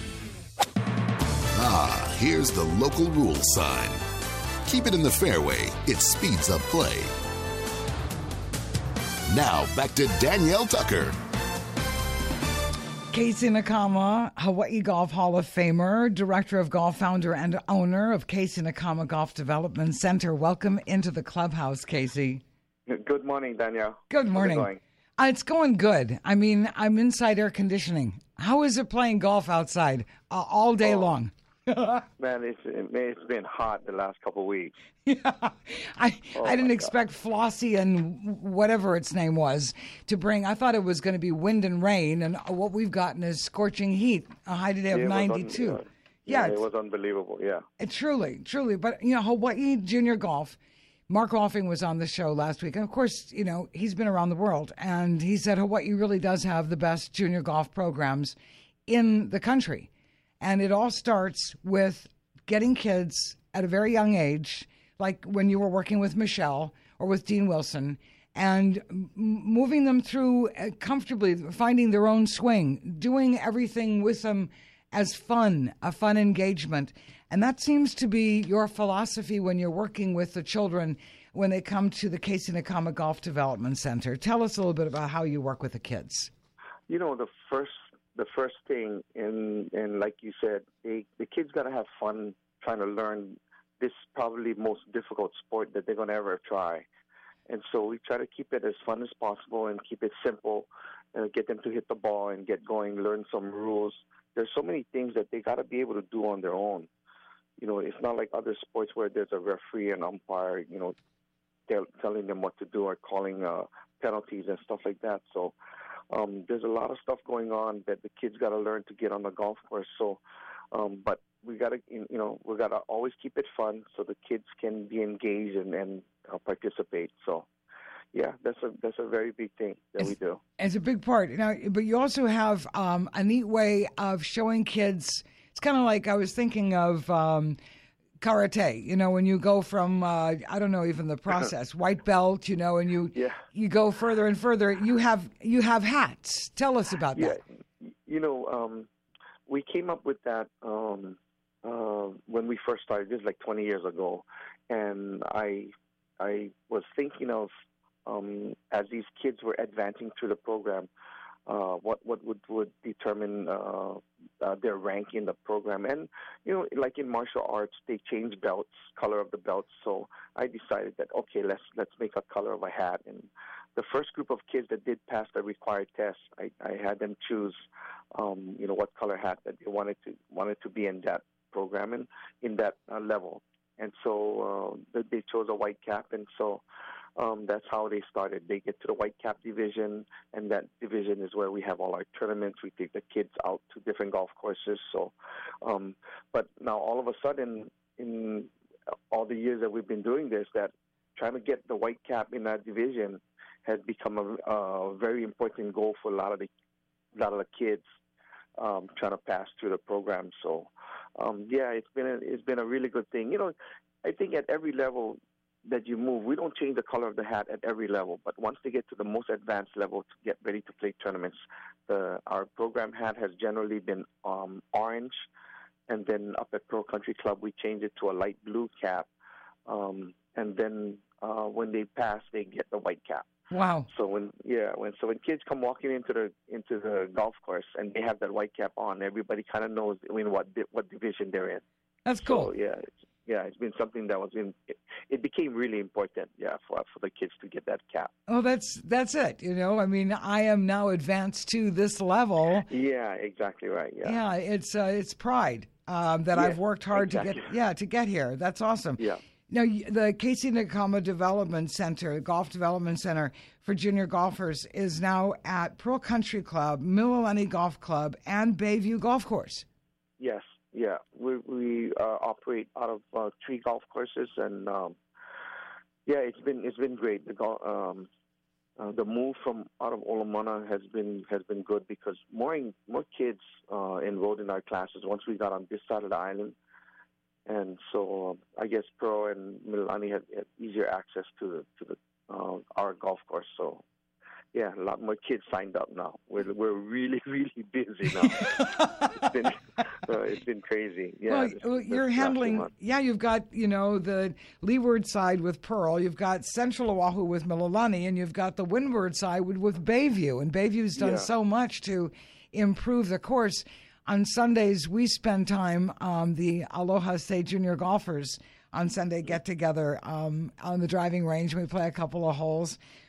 Ah, here's the local rules sign. Keep it in the fairway. It speeds up play. Now, back to Danielle Tucker. Casey Nakama, Hawaii Golf Hall of Famer, director of golf, founder and owner of Casey Nakama Golf Development Center. Welcome into the clubhouse, Casey. Good morning, Danielle. Good How's it morning. going? Uh, it's going good. I mean, I'm inside air conditioning. How is it playing golf outside uh, all day Oh. long? Man, it's it's been hot the last couple of weeks. Yeah, I Oh, I didn't my expect Flossie and whatever its name was to bring. I thought it was going to be wind and rain, and what we've gotten is scorching heat. A high today of Yeah, it was un- ninety-two. uh, yeah, it it's- was unbelievable. Yeah. It truly, truly. But, you know, Hawaii Junior Golf, Mark Rolfing was on the show last week. And, of course, you know, he's been around the world. And he said Hawaii really does have the best junior golf programs in the country. And it all starts with getting kids at a very young age, like when you were working with Michelle or with Dean Wilson, and m- moving them through uh, comfortably, finding their own swing, doing everything with them as fun, a fun engagement. And that seems to be your philosophy when you're working with the children when they come to the Casey Nakama Golf Development Center. Tell us a little bit about how you work with the kids. You know, the first the first thing, and and like you said, they, the kids got to have fun trying to learn this probably most difficult sport that they're going to ever try. And so we try to keep it as fun as possible and keep it simple, and get them to hit the ball and get going, learn some rules. There's so many things that they got to be able to do on their own. You know, it's not like other sports where there's a referee and umpire, you know, tell, telling them what to do or calling uh, penalties and stuff like that. So um, there's a lot of stuff going on that the kids got to learn to get on the golf course. So, um, but we got to, you know, we got to always keep it fun so the kids can be engaged and, and uh, participate. So, yeah, that's a that's a very big thing that it's, we do. It's a big part. Now, but you also have um, a neat way of showing kids. It's kind of like I was thinking of um, karate. You know, when you go from uh, I don't know even the process white belt. You know, and you yeah. you go further and further. You have you have hats. Tell us about yeah. that. You know, um, we came up with that um, uh, when we first started. This is like twenty years ago, and I I was thinking of. Um, as these kids were advancing through the program, uh, what what would, would determine uh, uh, their rank in the program. And, you know, like in martial arts, they change belts, color of the belts. So I decided that, okay, let's let's make a color of a hat. And the first group of kids that did pass the required test, I, I had them choose, um, you know, what color hat that they wanted to wanted to be in that program and in that uh, level. And so uh, they chose a white cap, and so um, that's how they started. They get to the white cap division, and that division is where we have all our tournaments. We take the kids out to different golf courses. So, um, but now all of a sudden, in all the years that we've been doing this, that trying to get the white cap in that division has become a, a very important goal for a lot of the a lot of the kids um, trying to pass through the program. So. Um, yeah, it's been a, it's been a really good thing. You know, I think at every level that you move, we don't change the color of the hat at every level. But once they get to the most advanced level to get ready to play tournaments, the, our program hat has generally been um, orange, and then up at Pro Country Club we change it to a light blue cap, um, and then uh, when they pass, they get the white cap. Wow. So when yeah, when so when kids come walking into the into the golf course and they have that white cap on, everybody kind of knows I mean what di- what division they're in. That's cool. So, yeah, it's, yeah, it's been something that was in. It, it became really important, yeah, for for the kids to get that cap. Oh, that's that's it. You know, I mean, I am now advanced to this level. Yeah, exactly right. Yeah. Yeah, it's uh, it's pride um, that Yeah, I've worked hard exactly. to get. Yeah, to get here. That's awesome. Yeah. Now, the Casey Nakama Development Center, Golf Development Center for junior golfers, is now at Pearl Country Club, Mililani Golf Club, and Bayview Golf Course. Yes, yeah. We we uh, operate out of uh, three golf courses, and um, yeah, it's been it's been great. The go- um, uh, the move from out of Olomana has been has been good because more more kids uh, enrolled in our classes once we got on this side of the island. And so um, I guess Pro and Mililani had, had easier access to the to the uh, our golf course. So yeah, a lot more kids signed up now. We're we're really really busy now. it's been uh, it's been crazy. Yeah, well, this, well, this you're last handling. month. Yeah, you've got you know the leeward side with Pearl. You've got Central Oahu with Mililani, and you've got the windward side with, with Bayview. And Bayview's done Yeah. so much to improve the course. On Sundays, we spend time, um, the Aloha State junior golfers on Sunday get together um, on the driving range. We play a couple of holes.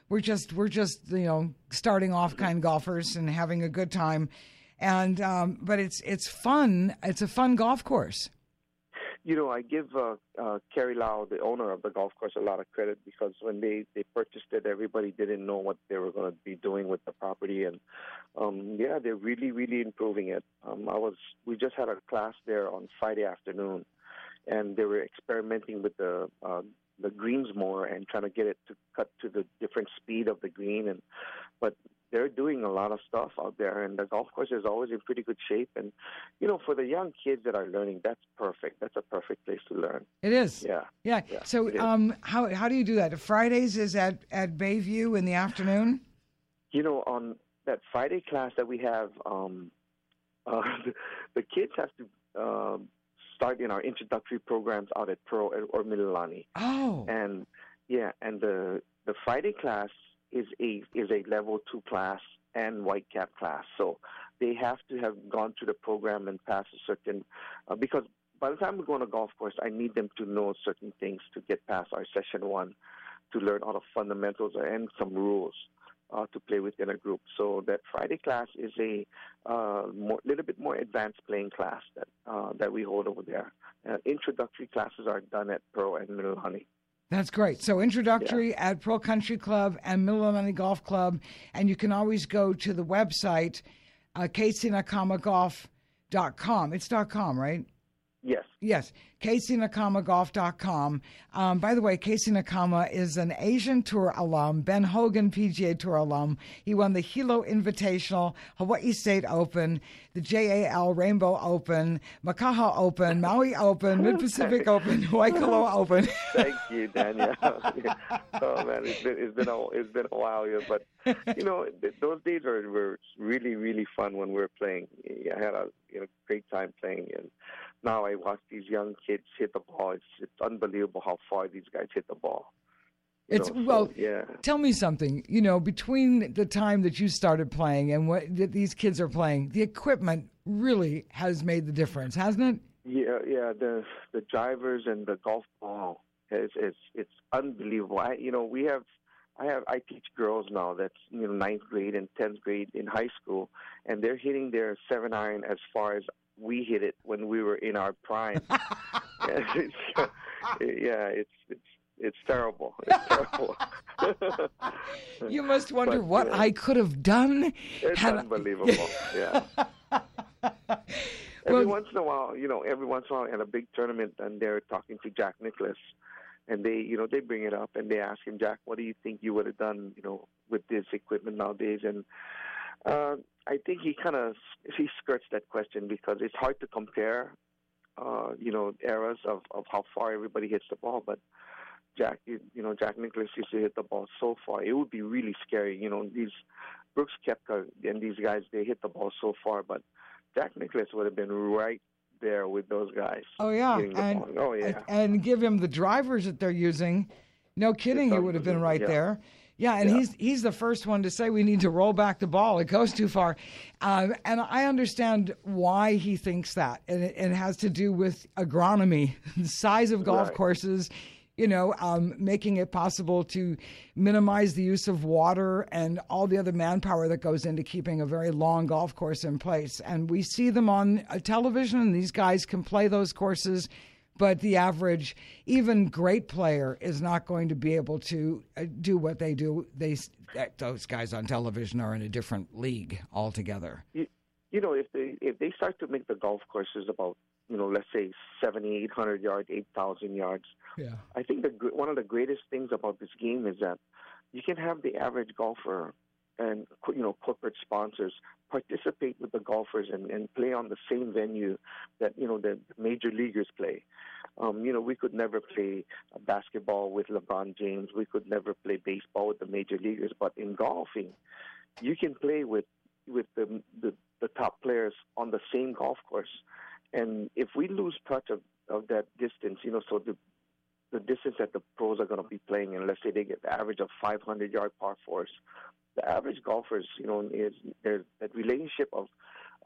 we're just we're just you know starting off kind golfers and having a good time, and um, but it's it's fun. It's a fun golf course. You know, I give uh, uh, Kerry Lau, the owner of the golf course, a lot of credit because when they, they purchased it, everybody didn't know what they were going to be doing with the property, and um, yeah, they're really, really improving it. Um, I was we just had a class there on Friday afternoon, and they were experimenting with the uh, the greens more and trying to get it to cut to the different speed of the green, and but they're doing a lot of stuff out there, and the golf course is always in pretty good shape. And, you know, for the young kids that are learning, that's perfect. That's a perfect place to learn. It is. Yeah. Yeah. yeah so um, how how do you do that? Fridays is at, at Bayview in the afternoon? You know, on that Friday class that we have, um, uh, the, the kids have to um, start in our introductory programs out at Pearl or Mililani. Oh. And, yeah, and the the Friday class is a is a level two class and white cap class. So they have to have gone through the program and pass a certain, uh, because by the time we go on a golf course, I need them to know certain things to get past our session one, to learn all the fundamentals and some rules uh, to play within a group. So that Friday class is a uh, more, little bit more advanced playing class that uh, that we hold over there. Uh, introductory classes are done at Pearl and Mililani. That's great. So introductory yeah. at Pearl Country Club and Mililani Golf Club. And you can always go to the website, uh, casey nakama golf dot com. It's .com, right? Yes. Yes, casey nakama golf dot com. Um, by the way, Casey Nakama is an Asian Tour alum, Ben Hogan P G A Tour alum. He won the Hilo Invitational, Hawaii State Open, the J A L Rainbow Open, Makaha Open, Maui Open, Mid-Pacific Open, Waikoloa Open. Thank you, Danielle. Oh man, it's been it's been a it's been a while here, but you know th- those days were, were really really fun when we were playing. I had a you know great time playing, and now I watch these young kids hit the ball. It's it's unbelievable how far these guys hit the ball. You It's know, so, well. yeah. Tell me something. You know, between the time that you started playing and what that these kids are playing, the equipment really has made the difference, hasn't it? Yeah, yeah. The the drivers and the golf ball is it's it's unbelievable. I you know we have I have I teach girls now that's you know ninth grade and tenth grade in high school, and they're hitting their seven iron as far as we hit it when we were in our prime. it's, yeah, it's it's it's terrible. It's terrible. You must wonder But, what yeah. I could have done. It's had unbelievable. Yeah. Every Well- once in a while, you know, every once in a while at a big tournament, and they're talking to Jack Nicklaus, and they, you know, they bring it up and they ask him, Jack, what do you think you would have done, you know, with this equipment nowadays? And uh, I think he kind of he skirts that question because it's hard to compare, uh, you know, eras of, of how far everybody hits the ball. But Jack, you, you know, Jack Nicklaus used to hit the ball so far. It would be really scary. You know, these Brooks Koepka and these guys, they hit the ball so far, but Jack Nicklaus would have been right there with those guys. Oh yeah, hitting the and ball. Oh yeah, and give him the drivers that they're using. No kidding, he would have been right Yeah. there. Yeah, and Yeah. he's he's the first one to say we need to roll back the ball. It goes too far, uh, and I understand why he thinks that, and it, it has to do with agronomy, the size of golf Right. courses. You know, um, making it possible to minimize the use of water and all the other manpower that goes into keeping a very long golf course in place. And we see them on uh, television, and these guys can play those courses, but the average, even great player, is not going to be able to uh, do what they do. They those guys on television are in a different league altogether. You, you know, if they if they start to make the golf courses about, you know, let's say seventy, eight hundred yards, eight thousand yards. Yeah. I think the gr- one of the greatest things about this game is that you can have the average golfer and, co- you know, corporate sponsors participate with the golfers and, and play on the same venue that, you know, the major leaguers play. Um, you know, we could never play basketball with LeBron James. We could never play baseball with the major leaguers. But in golfing, you can play with with the the, the top players on the same golf course. And if we lose touch of, of that distance, you know, so the the distance that the pros are going to be playing, and let's say they get the average of five hundred yard par fours, the average golfers, you know, is there's that relationship of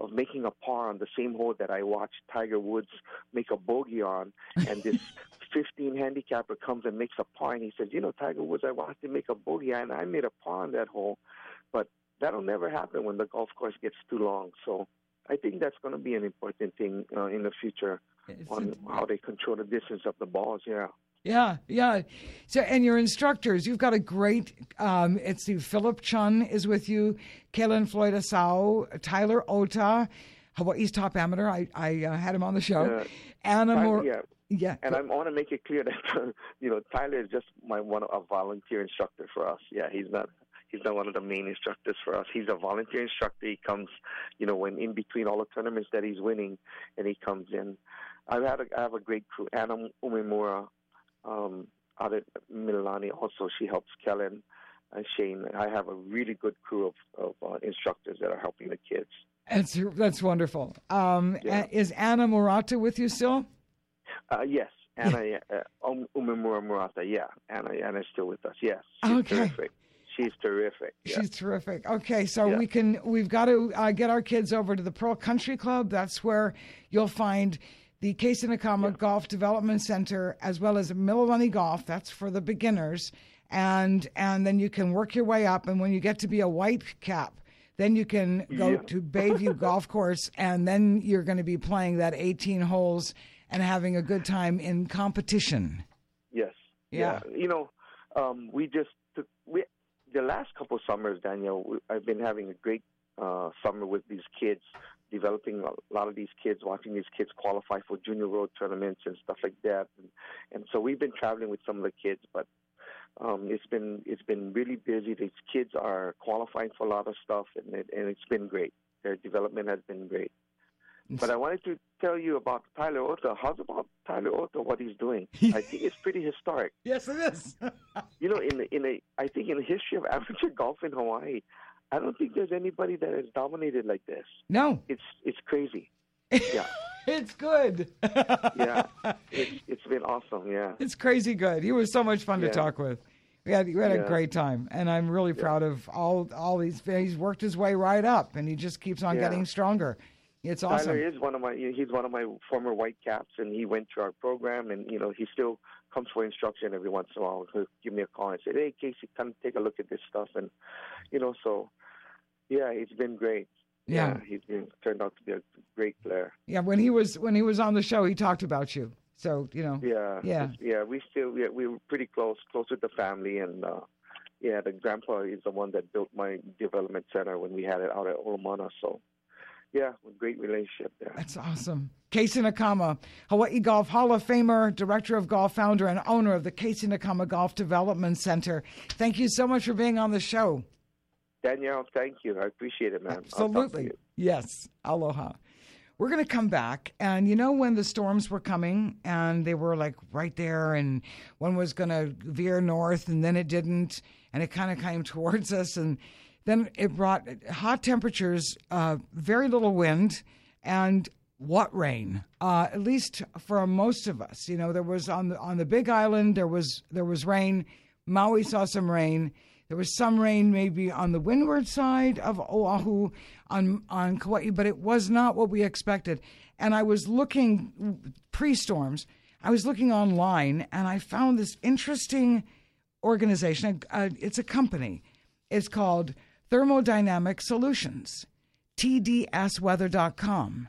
of making a par on the same hole that I watched Tiger Woods make a bogey on, and this fifteen handicapper comes and makes a par, and he says, you know, Tiger Woods, I watched him make a bogey, and I made a par on that hole. But that'll never happen when the golf course gets too long. So I think that's going to be an important thing uh, in the future it's on a, how they control the distance of the balls, yeah. Yeah, yeah. So, and your instructors, you've got a great, um, it's the Philip Chun is with you, Kalen Floyd Asau, Tyler Ota, Hawaii's top amateur. I, I uh, had him on the show. Uh, Anna Tyler, Moore. Yeah. Yeah. And I want to make it clear that, you know, Tyler is just my one a volunteer instructor for us. Yeah, he's not he's not one of the main instructors for us. He's a volunteer instructor. He comes, you know, when in between all the tournaments that he's winning, and he comes in. I've had a, I have a great crew. Anna Umemura, Um, out at Mililani also, she helps Kellen and Shane. I have a really good crew of, of uh, instructors that are helping the kids. That's that's wonderful. Um, yeah. Is Anna Murata with you still? Uh, yes, Anna yeah. uh, um, Umemura Murata. Yeah, Anna Anna's still with us. Yes, she's okay. terrific. She's terrific. Yeah. She's terrific. Okay, so yeah. we can we've got to uh, get our kids over to the Pearl Country Club. That's where you'll find the Casey Nakama yeah. Golf Development Center, as well as Mililani Golf. That's for the beginners. And and then you can work your way up. And when you get to be a white cap, then you can go yeah. to Bayview Golf Course. And then you're going to be playing that eighteen holes and having a good time in competition. Yes. Yeah. yeah. You know, um, we just took, we, the last couple of summers, Danielle, we, I've been having a great uh, summer with these kids, developing a lot of these kids, watching these kids qualify for junior road tournaments and stuff like that. And, and so we've been traveling with some of the kids, but um, it's been it's been really busy. These kids are qualifying for a lot of stuff, and it, and it's been great. Their development has been great. But I wanted to tell you about Tyler Ota. How's about Tyler Ota? What he's doing? I think it's pretty historic. Yes, it is. you know, in in a I think in the history of amateur golf in Hawaii, I don't think there's anybody that has dominated like this. No. It's it's crazy. Yeah. It's good. yeah. It's, it's been awesome, yeah. It's crazy good. He was so much fun yeah. to talk with. We had, we had yeah. a great time, and I'm really yeah. proud of all all these. He's worked his way right up, and he just keeps on yeah. getting stronger. It's awesome. Tyler is one of my. He's one of my former white caps, and he went to our program, and you know he still comes for instruction every once in a while. He'll give me a call and say, "Hey, Casey, come take a look at this stuff," and you know, so yeah, it's been great. Yeah, yeah he's been turned out to be a great player. Yeah, when he was when he was on the show, he talked about you. So you know. Yeah, yeah, yeah. We still yeah, we were pretty close, close with the family, and uh, yeah, the grandpa is the one that built my development center when we had it out at Olomana. So. Yeah, great relationship there. That's awesome. Casey Nakama, Hawaii Golf Hall of Famer, Director of Golf, founder, and owner of the Casey Nakama Golf Development Center. Thank you so much for being on the show. Danielle, thank you. I appreciate it, man. Absolutely. Yes. Aloha. We're going to come back. And you know when the storms were coming and they were like right there and one was going to veer north and then it didn't and it kind of came towards us and then it brought hot temperatures, uh, very little wind, and what rain? Uh, at least for most of us, you know, there was on the on the Big Island there was there was rain. Maui saw some rain. There was some rain maybe on the windward side of Oahu, on on Kauai, but it was not what we expected. And I was looking pre-storms. I was looking online, and I found this interesting organization. Uh, it's a company. It's called Thermodynamic Solutions, T D S weather dot com.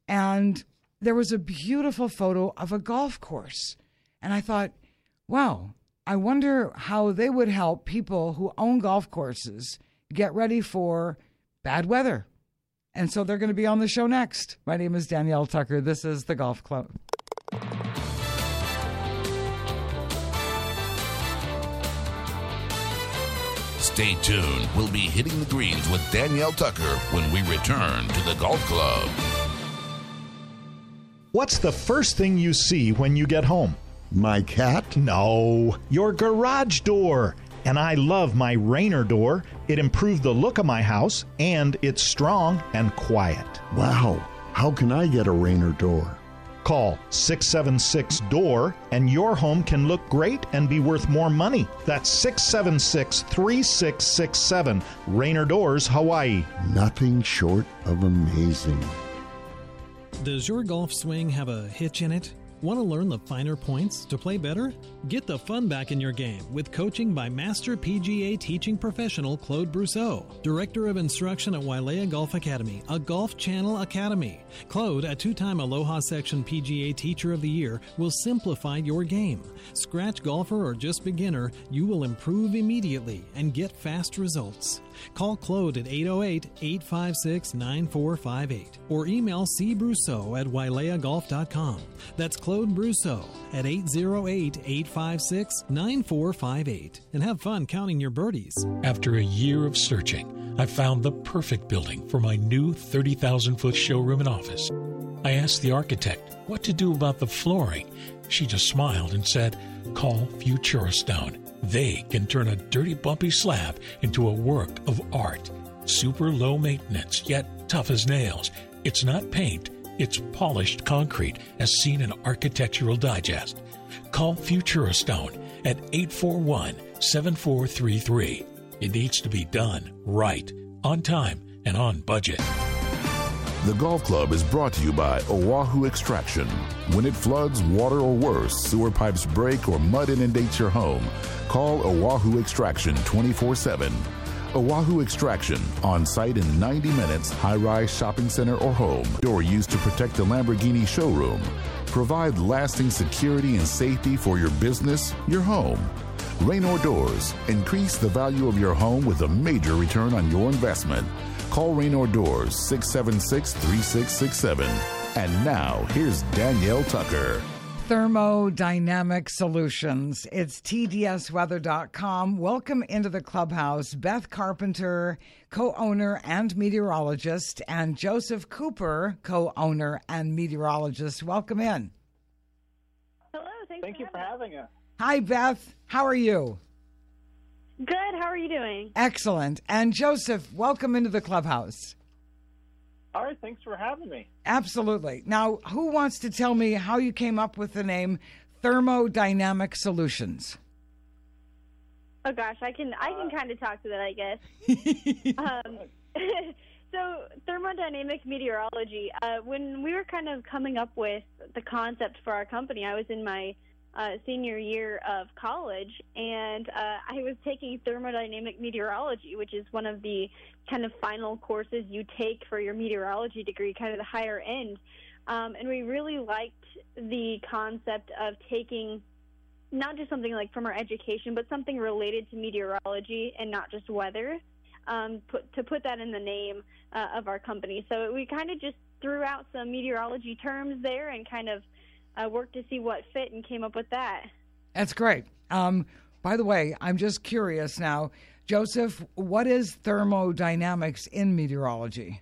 And there was a beautiful photo of a golf course. And I thought, wow, I wonder how they would help people who own golf courses get ready for bad weather. And so they're going to be on the show next. My name is Danielle Tucker. This is The Golf Club. Stay tuned. We'll be hitting the greens with Danielle Tucker when we return to the Golf Club. What's the first thing you see when you get home? My cat? No, your garage door. And I love my Rainer door. It improved the look of my house, and it's strong and quiet. Wow. How can I get a Rainer door? Call six seven six, D O O R and your home can look great and be worth more money. That's six seven six, three six six seven. Rainer Doors, Hawaii. Nothing short of amazing. Does your golf swing have a hitch in it? Want to learn the finer points to play better? Get the fun back in your game with coaching by Master P G A teaching professional Claude Brousseau, Director of Instruction at Wailea Golf Academy, a Golf Channel academy. Claude, a two-time Aloha Section P G A Teacher of the Year, will simplify your game. Scratch golfer or just beginner, you will improve immediately and get fast results. Call Claude at eight oh eight, eight five six, nine four five eight or email c brousseau at wailea golf dot com. That's Claude Brousseau at eight oh eight, eight five six, nine four five eight. And have fun counting your birdies. After a year of searching, I found the perfect building for my new thirty thousand foot showroom and office. I asked the architect what to do about the flooring. She just smiled and said, call Futura Stone. They can turn a dirty, bumpy slab into a work of art. Super low maintenance, yet tough as nails. It's not paint, it's polished concrete, as seen in Architectural Digest. Call Futura Stone at eight four one, seven four three three. It needs to be done right, on time, and on budget. The Golf Club is brought to you by Oahu Extraction. When it floods, water, or worse, sewer pipes break, or mud inundates your home, call Oahu Extraction twenty-four seven. Oahu Extraction, on site in ninety minutes, high-rise shopping center or home. Door used to protect the Lamborghini showroom. Provide lasting security and safety for your business, your home. Raynor Doors. Increase the value of your home with a major return on your investment. Call Raynor Doors, six seven six, three six six seven. And now, here's Danielle Tucker. Thermodynamic Solutions. It's T D S weather dot com. Welcome into the clubhouse, Beth Carpenter, co-owner and meteorologist, and Joseph Cooper, co-owner and meteorologist. Welcome in. Hello. Thanks Thank for you for having us. Hi, Beth. How are you? Good. How are you doing? Excellent. And Joseph, welcome into the clubhouse. All right. Thanks for having me. Absolutely. Now, who wants to tell me how you came up with the name Thermodynamic Solutions? Oh gosh, I can I can kind of talk to that, I guess. um, so thermodynamic meteorology. Uh, when we were kind of coming up with the concept for our company, I was in my uh, senior year of college, and uh, I was taking thermodynamic meteorology, which is one of the kind of final courses you take for your meteorology degree, kind of the higher end. Um, and we really liked the concept of taking not just something like from our education, but something related to meteorology and not just weather, um, put, to put that in the name uh, of our company. So we kind of just threw out some meteorology terms there and kind of uh, worked to see what fit and came up with that. That's great. Um, by the way, I'm just curious now, Joseph, what is thermodynamics in meteorology?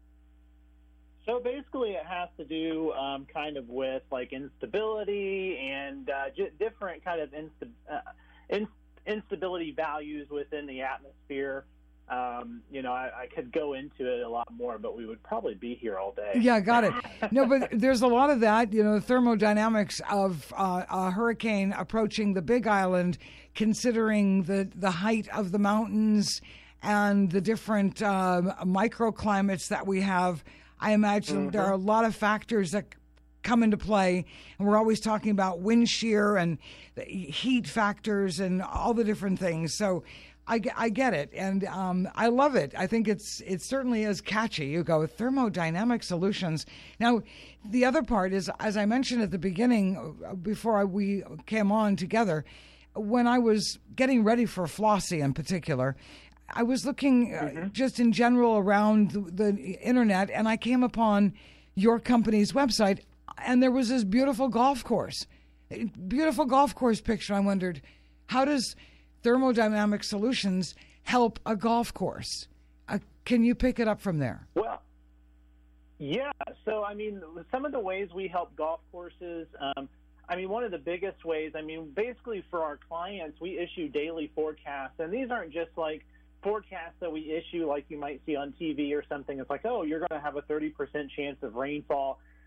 So basically it has to do um, kind of with like instability and uh, j- different kind of insta- uh, in- instability values within the atmosphere. Um, you know, I, I could go into it a lot more, but we would probably be here all day. Yeah, got it. No, but there's a lot of that, you know, thermodynamics of uh, a hurricane approaching the Big Island, considering the, the height of the mountains and the different uh, microclimates that we have. I imagine mm-hmm. there are a lot of factors that come into play, and we're always talking about wind shear and heat factors and all the different things. So I, I get it, and um, I love it. I think it's it certainly is catchy. You go thermodynamic solutions. Now, the other part is, as I mentioned at the beginning, before I, we came on together, when I was getting ready for Flossie in particular, I was looking mm-hmm. uh, just in general around the, the internet, and I came upon your company's website, and there was this beautiful golf course, beautiful golf course picture. I wondered, how does Thermodynamic Solutions help a golf course? Uh, can you pick it up from there? Well, yeah. So, I mean, some of the ways we help golf courses, um, I mean, one of the biggest ways, I mean, basically for our clients, we issue daily forecasts, and these aren't just like forecasts that we issue like you might see on T V or something. It's like, oh, you're going to have a thirty percent chance of rainfall.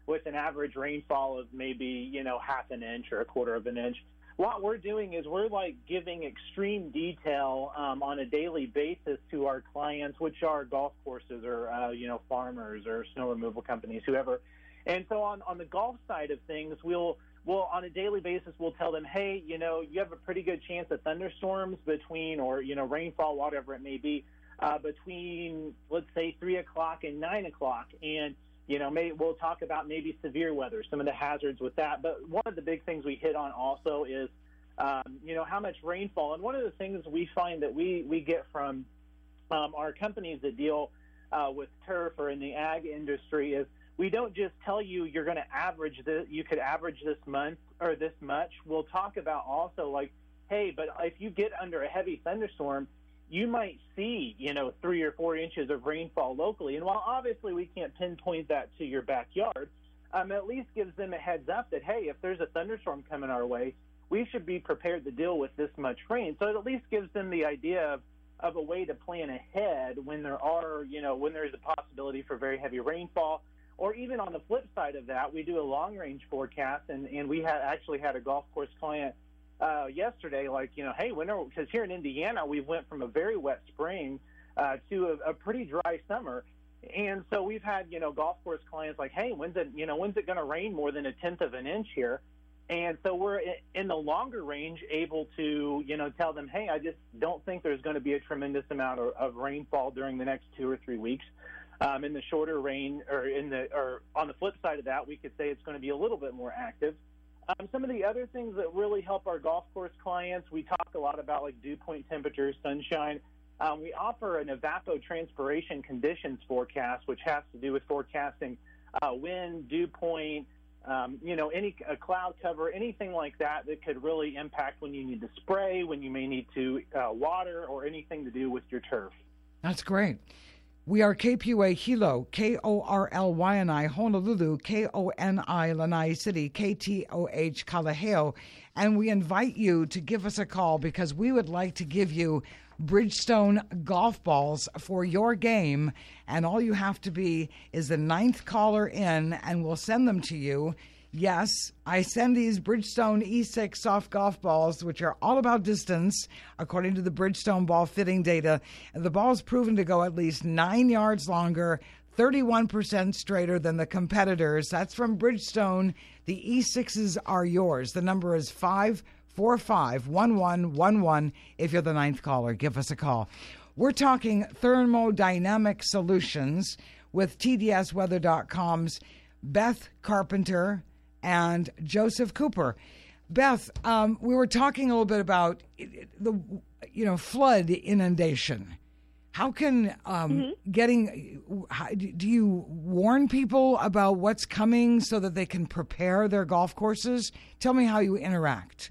with an average rainfall of maybe, you know, half an inch or a quarter of an inch. What we're doing is we're like giving extreme detail um, on a daily basis to our clients, which are golf courses or, uh, you know, farmers or snow removal companies, whoever. And so on, on the golf side of things, we'll, we'll, on a daily basis, we'll tell them, hey, you know, you have a pretty good chance of thunderstorms between, or, you know, rainfall, whatever it may be, uh, between, let's say, three o'clock and nine o'clock. And You know, maybe we'll talk about maybe severe weather, some of the hazards with that. But one of the big things we hit on also is, um, you know, how much rainfall. And one of the things we find that we, we get from um, our companies that deal uh, with turf or in the ag industry is we don't just tell you you're going to average this, you could average this month or this much. We'll talk about also like, hey, but if you get under a heavy thunderstorm, you might see, you know, three or four inches of rainfall locally. And while obviously we can't pinpoint that to your backyard, um, at least gives them a heads up that, hey, if there's a thunderstorm coming our way, we should be prepared to deal with this much rain. So it at least gives them the idea of, of a way to plan ahead when there are, you know, when there's a possibility for very heavy rainfall. Or even on the flip side of that, we do a long-range forecast, and, and we had actually had a golf course client Uh, yesterday, like, you know, hey, when are, because here in Indiana, we went from a very wet spring uh, to a, a pretty dry summer. And so we've had, you know, golf course clients like, hey, when's it, you know, when's it going to rain more than a tenth of an inch here? And so we're in the longer range able to, you know, tell them, hey, I just don't think there's going to be a tremendous amount of, of rainfall during the next two or three weeks. Um, in the shorter rain, or in the, or on the flip side of that, we could say it's going to be a little bit more active. Um, some of the other things that really help our golf course clients, we talk a lot about like dew point temperatures, sunshine. Um, we offer an evapotranspiration conditions forecast, which has to do with forecasting uh, wind, dew point, um, you know, any a cloud cover, anything like that that could really impact when you need to spray, when you may need to uh, water, or anything to do with your turf. That's great. We are K P U A Hilo, K O R L Y N I, Honolulu, K O N I, Lanai City, K T O H, Kalaheo. And we invite you to give us a call because we would like to give you Bridgestone golf balls for your game. And all you have to be is the ninth caller in, and we'll send them to you. Yes, I send these Bridgestone E six soft golf balls, which are all about distance, according to the Bridgestone ball fitting data. And the ball is proven to go at least nine yards longer, thirty-one percent straighter than the competitors. That's from Bridgestone. The E sixes are yours. The number is five four five, one one one one. If you're the ninth caller, give us a call. We're talking thermodynamic solutions with T D S weather dot com's Beth Carpenter and Joseph Cooper. Beth, um, we were talking a little bit about the, you know, flood inundation. How can um, mm-hmm. getting, how, do you warn people about what's coming so that they can prepare their golf courses? Tell me how you interact.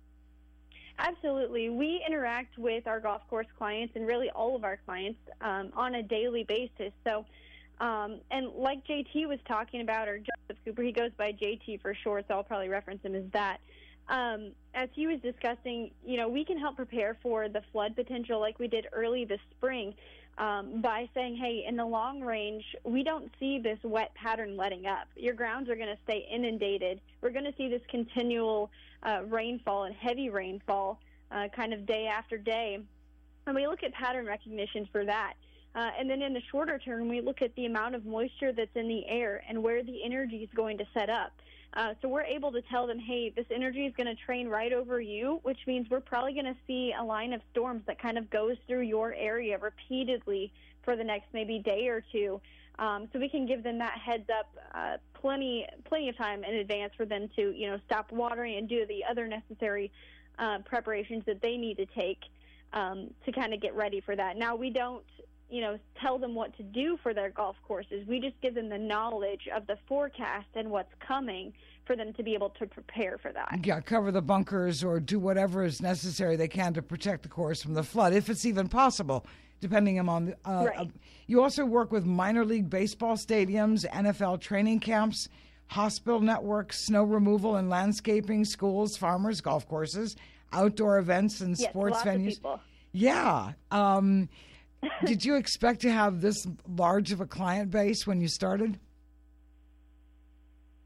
Absolutely. We interact with our golf course clients and really all of our clients um, on a daily basis. So Um, and like J T was talking about, or Joseph Cooper, he goes by J T for short, so I'll probably reference him as that. Um, as he was discussing, you know, we can help prepare for the flood potential like we did early this spring um, by saying, hey, in the long range, we don't see this wet pattern letting up. Your grounds are going to stay inundated. We're going to see this continual uh, rainfall and heavy rainfall uh, kind of day after day. And we look at pattern recognition for that. Uh, and then in the shorter term, we look at the amount of moisture that's in the air and where the energy is going to set up. Uh, so we're able to tell them, hey, this energy is going to train right over you, which means we're probably going to see a line of storms that kind of goes through your area repeatedly for the next maybe day or two. Um, so we can give them that heads up uh, plenty plenty of time in advance for them to, you know, stop watering and do the other necessary uh, preparations that they need to take um, to kind of get ready for that. Now, we don't, you know, tell them what to do for their golf courses. We just give them the knowledge of the forecast and what's coming for them to be able to prepare for that. Yeah, cover the bunkers or do whatever is necessary they can to protect the course from the flood, if it's even possible, depending on... Uh, right. uh, you also work with minor league baseball stadiums, N F L training camps, hospital networks, snow removal and landscaping, schools, farmers, golf courses, outdoor events and yes, sports lots venues. Of people. Yeah. Um Did you expect to have this large of a client base when you started?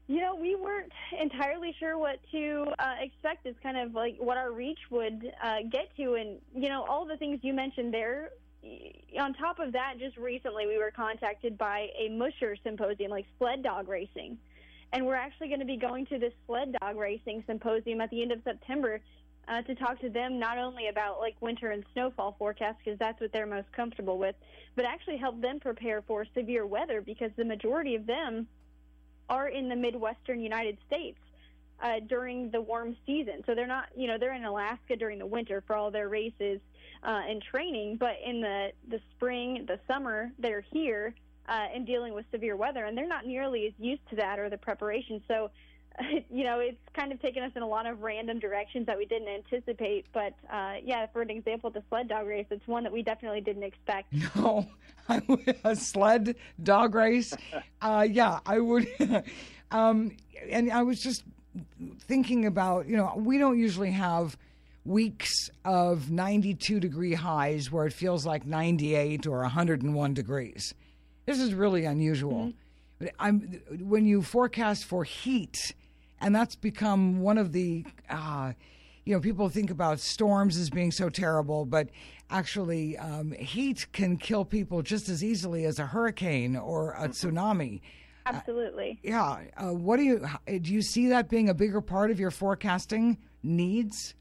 You know, we weren't entirely sure what to uh, expect as kind of like what our reach would uh, get to. And, you know, all the things you mentioned there, on top of that, just recently we were contacted by a musher symposium, like sled dog racing. And we're actually going to be going to this sled dog racing symposium at the end of September uh, to talk to them not only about like winter and snowfall forecasts, because that's what they're most comfortable with, but actually help them prepare for severe weather, because the majority of them are in the Midwestern United States uh, during the warm season. So they're not, you know, they're in Alaska during the winter for all their races uh, and training, but in the, the spring, the summer, they're here uh, and dealing with severe weather, and they're not nearly as used to that or the preparation. So, uh, you know, it's kind of taken us in a lot of random directions that we didn't anticipate. But, uh, yeah, for an example, the sled dog race, it's one that we definitely didn't expect. No, I would, a sled dog race? Uh, yeah, I would. um, and I was just thinking about, you know, we don't usually have weeks of ninety-two degree highs where it feels like ninety-eight or one hundred one degrees. This is really unusual. Mm-hmm. I'm, when you forecast for heat, and that's become one of the, uh, you know, people think about storms as being so terrible, but actually um, heat can kill people just as easily as a hurricane or a tsunami. Absolutely. Uh, yeah. Uh, what do you, do you see that being a bigger part of your forecasting needs?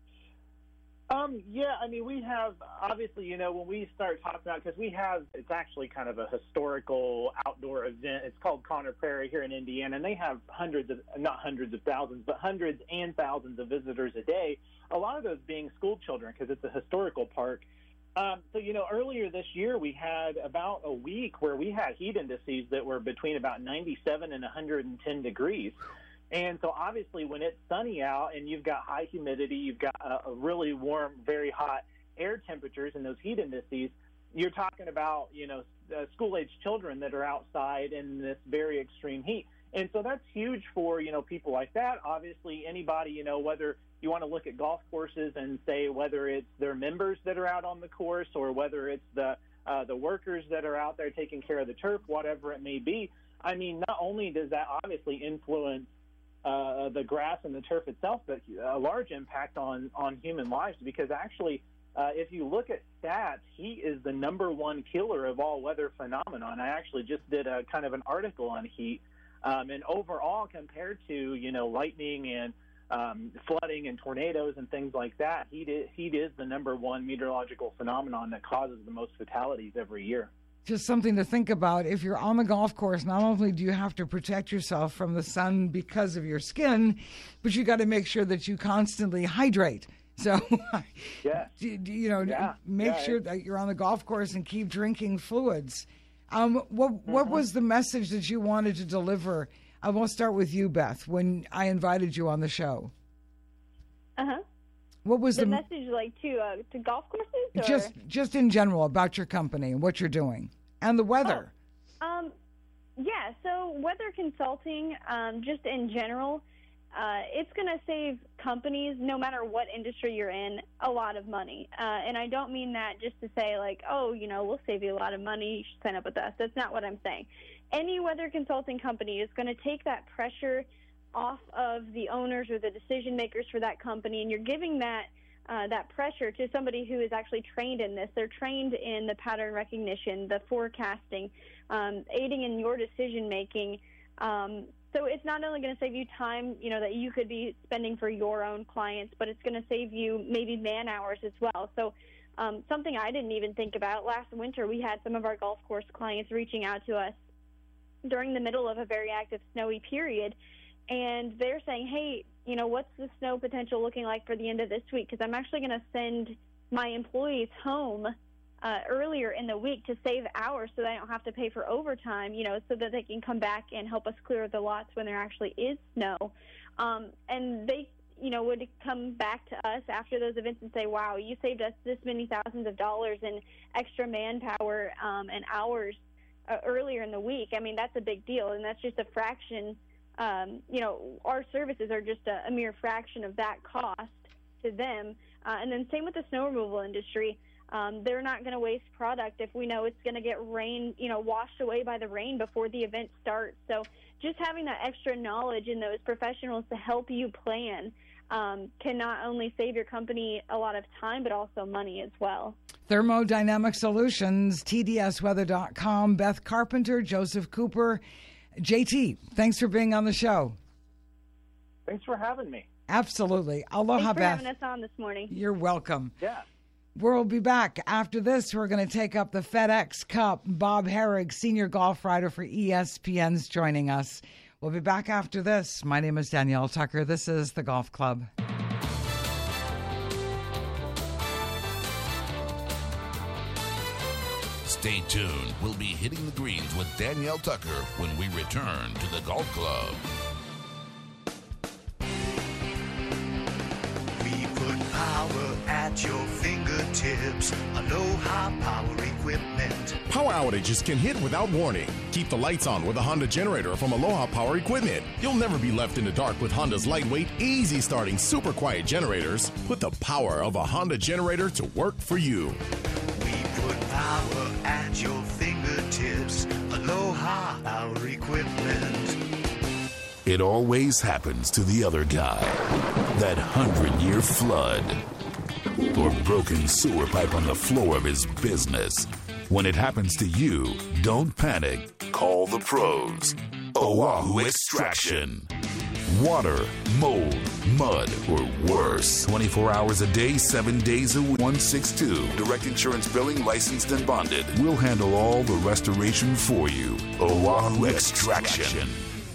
Um, yeah, I mean, we have, obviously, you know, when we start talking about, because we have, it's actually kind of a historical outdoor event. It's called Conner Prairie here in Indiana, and they have hundreds of, not hundreds of thousands, but hundreds and thousands of visitors a day, a lot of those being school children, because it's a historical park. Um, so, you know, earlier this year, we had about a week where we had heat indices that were between about ninety-seven and one hundred ten degrees. And so obviously when it's sunny out and you've got high humidity, you've got a, a really warm, very hot air temperatures and those heat indices, you're talking about, you know, uh, school-age children that are outside in this very extreme heat. And so that's huge for, you know, people like that. Obviously anybody, you know, whether you want to look at golf courses and say whether it's their members that are out on the course or whether it's the uh, the workers that are out there taking care of the turf, whatever it may be. I mean, not only does that obviously influence Uh, the grass and the turf itself, but a large impact on, on human lives, because actually, uh, if you look at stats, heat is the number one killer of all weather phenomenon. I actually just did a kind of an article on heat, um, and overall, compared to, you know, lightning and um, flooding and tornadoes and things like that, heat is, heat is the number one meteorological phenomenon that causes the most fatalities every year. Just something to think about. If you're on the golf course, not only do you have to protect yourself from the sun because of your skin, but you got to make sure that you constantly hydrate. So, yeah. you know, yeah. make yeah, sure that you're on the golf course and keep drinking fluids. Um, what mm-hmm. what was the message that you wanted to deliver? I will start with you, Beth, when I invited you on the show. Uh-huh. What was the, the message, like to uh, to golf courses? Or? Just just in general about your company and what you're doing and the weather. Oh, um, yeah. So weather consulting, um, just in general, uh, it's going to save companies, no matter what industry you're in, a lot of money. Uh, and I don't mean that just to say like, oh, you know, we'll save you a lot of money. You should sign up with us. That's not what I'm saying. Any weather consulting company is going to take that pressure off of the owners or the decision makers for that company, and you're giving that uh, that pressure to somebody who is actually trained in this. They're trained in the pattern recognition, the forecasting, um, aiding in your decision making. Um, so it's not only going to save you time, you know, that you could be spending for your own clients, but it's going to save you maybe man hours as well. So um, something I didn't even think about, last winter we had some of our golf course clients reaching out to us during the middle of a very active snowy period. And they're saying, hey, you know, what's the snow potential looking like for the end of this week? Because I'm actually going to send my employees home uh, earlier in the week to save hours so they don't have to pay for overtime, you know, so that they can come back and help us clear the lots when there actually is snow. Um, and they, you know, would come back to us after those events and say, wow, you saved us this many thousands of dollars in extra manpower um, and hours uh, earlier in the week. I mean, that's a big deal, and that's just a fraction. Um, you know, our services are just a, a mere fraction of that cost to them. Uh, and then same with the snow removal industry. Um, they're not going to waste product if we know it's going to get rain, you know, washed away by the rain before the event starts. So just having that extra knowledge in those professionals to help you plan um, can not only save your company a lot of time, but also money as well. Thermodynamic Solutions, T D S weather dot com, Beth Carpenter, Joseph Cooper. J T, thanks for being on the show. Thanks for having me. Absolutely. Aloha, Thanks for Beth. having us on this morning. You're welcome. Yeah. We'll be back. After this, we're going to take up the FedEx Cup. Bob Harig, senior golf writer for E S P N's joining us. We'll be back after this. My name is Danielle Tucker. This is The Golf Club. Stay tuned. We'll be hitting the greens with Danielle Tucker when we return to The Golf Club. We put power at your fingertips. Aloha Power Equipment. Power outages can hit without warning. Keep the lights on with a Honda generator from Aloha Power Equipment. You'll never be left in the dark with Honda's lightweight, easy-starting, super quiet generators. Put the power of a Honda generator to work for you. Put power at your fingertips. Aloha Power Equipment. It always happens to the other guy. That hundred-year flood. Or broken sewer pipe on the floor of his business. When it happens to you, don't panic. Call the pros. Oahu Extraction. Water, mold, mud, or worse. twenty-four hours a day, seven days a week. one six two. Direct insurance billing, licensed and bonded. We'll handle all the restoration for you. Oahu Extraction.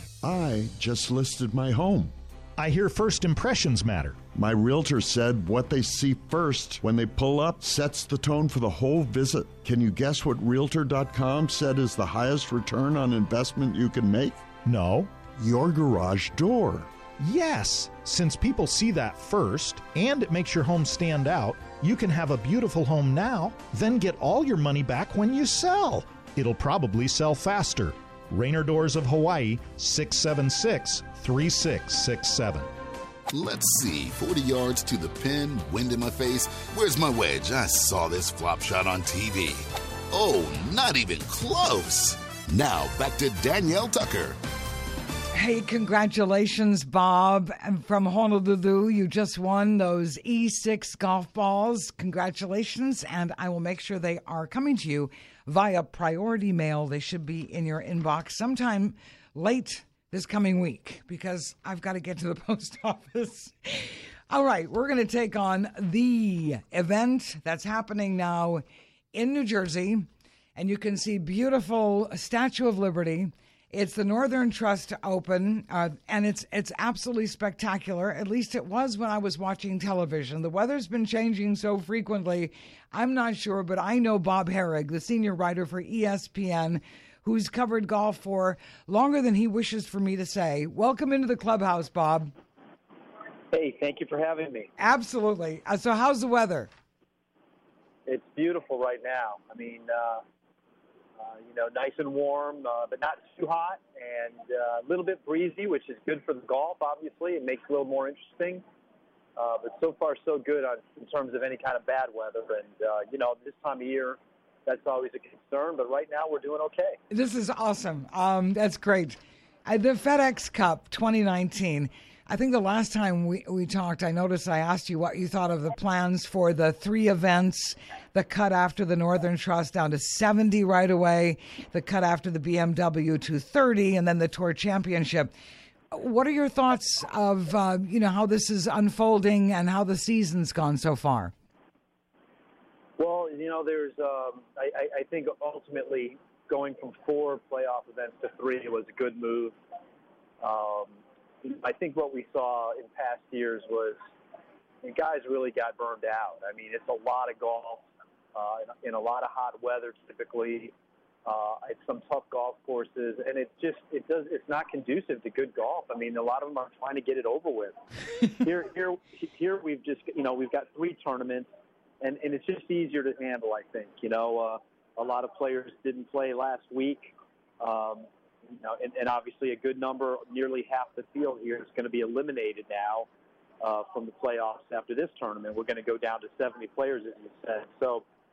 I just listed my home. I hear first impressions matter. My realtor said what they see first when they pull up sets the tone for the whole visit. Can you guess what Realtor dot com said is the highest return on investment you can make? No. Your garage door. Yes, since people see that first and it makes your home stand out, you can have a beautiful home now, then get all your money back when you sell. It'll probably sell faster. Rainer Doors of Hawaii, six seven six, three six six seven. Let's see, forty yards to the pin, wind in my face. Where's my wedge? I saw this flop shot on T V. Oh, not even close. Now back to Danielle Tucker. Hey, congratulations, Bob. From Honolulu, you just won those E six golf balls. Congratulations, and I will make sure they are coming to you via priority mail. They should be in your inbox sometime late this coming week because I've got to get to the post office. All right, we're going to take on the event that's happening now in New Jersey, and you can see beautiful Statue of Liberty. It's the Northern Trust Open, uh, and it's it's absolutely spectacular. At least it was when I was watching television. The weather's been changing so frequently, I'm not sure, but I know Bob Harig, the senior writer for E S P N, who's covered golf for longer than he wishes for me to say. Welcome into the clubhouse, Bob. Hey, thank you for having me. Absolutely. Uh, so how's the weather? It's beautiful right now. I mean, uh, uh, you know, nice and warm, uh, but not too hot, and uh, a little bit breezy, which is good for the golf, obviously. It makes it a little more interesting. Uh, but so far, so good on, in terms of any kind of bad weather. And, uh, you know, this time of year, that's always a concern. But right now, we're doing okay. This is awesome. Um, that's great. Uh, the FedEx Cup twenty nineteen. I think the last time we, we talked, I noticed I asked you what you thought of the plans for the three events, the cut after the Northern Trust down to seventy right away, the cut after the B M W to thirty, and then the Tour Championship. What are your thoughts of, uh, you know, how this is unfolding and how the season's gone so far? Well, you know, there's, um, I, I think ultimately going from four playoff events to three was a good move. Um, I think what we saw in past years was the guys really got burned out. I mean, it's a lot of golf uh, in, in a lot of hot weather typically. Uh, it's some tough golf courses, and it just it does it's not conducive to good golf. I mean, a lot of them are trying to get it over with. here, here, here, we've just you know we've got three tournaments, and, and it's just easier to handle. I think you know uh, a lot of players didn't play last week. Um, You know, and, and obviously a good number, nearly half the field here is going to be eliminated now uh, from the playoffs after this tournament. We're going to go down to seventy players, as you said. So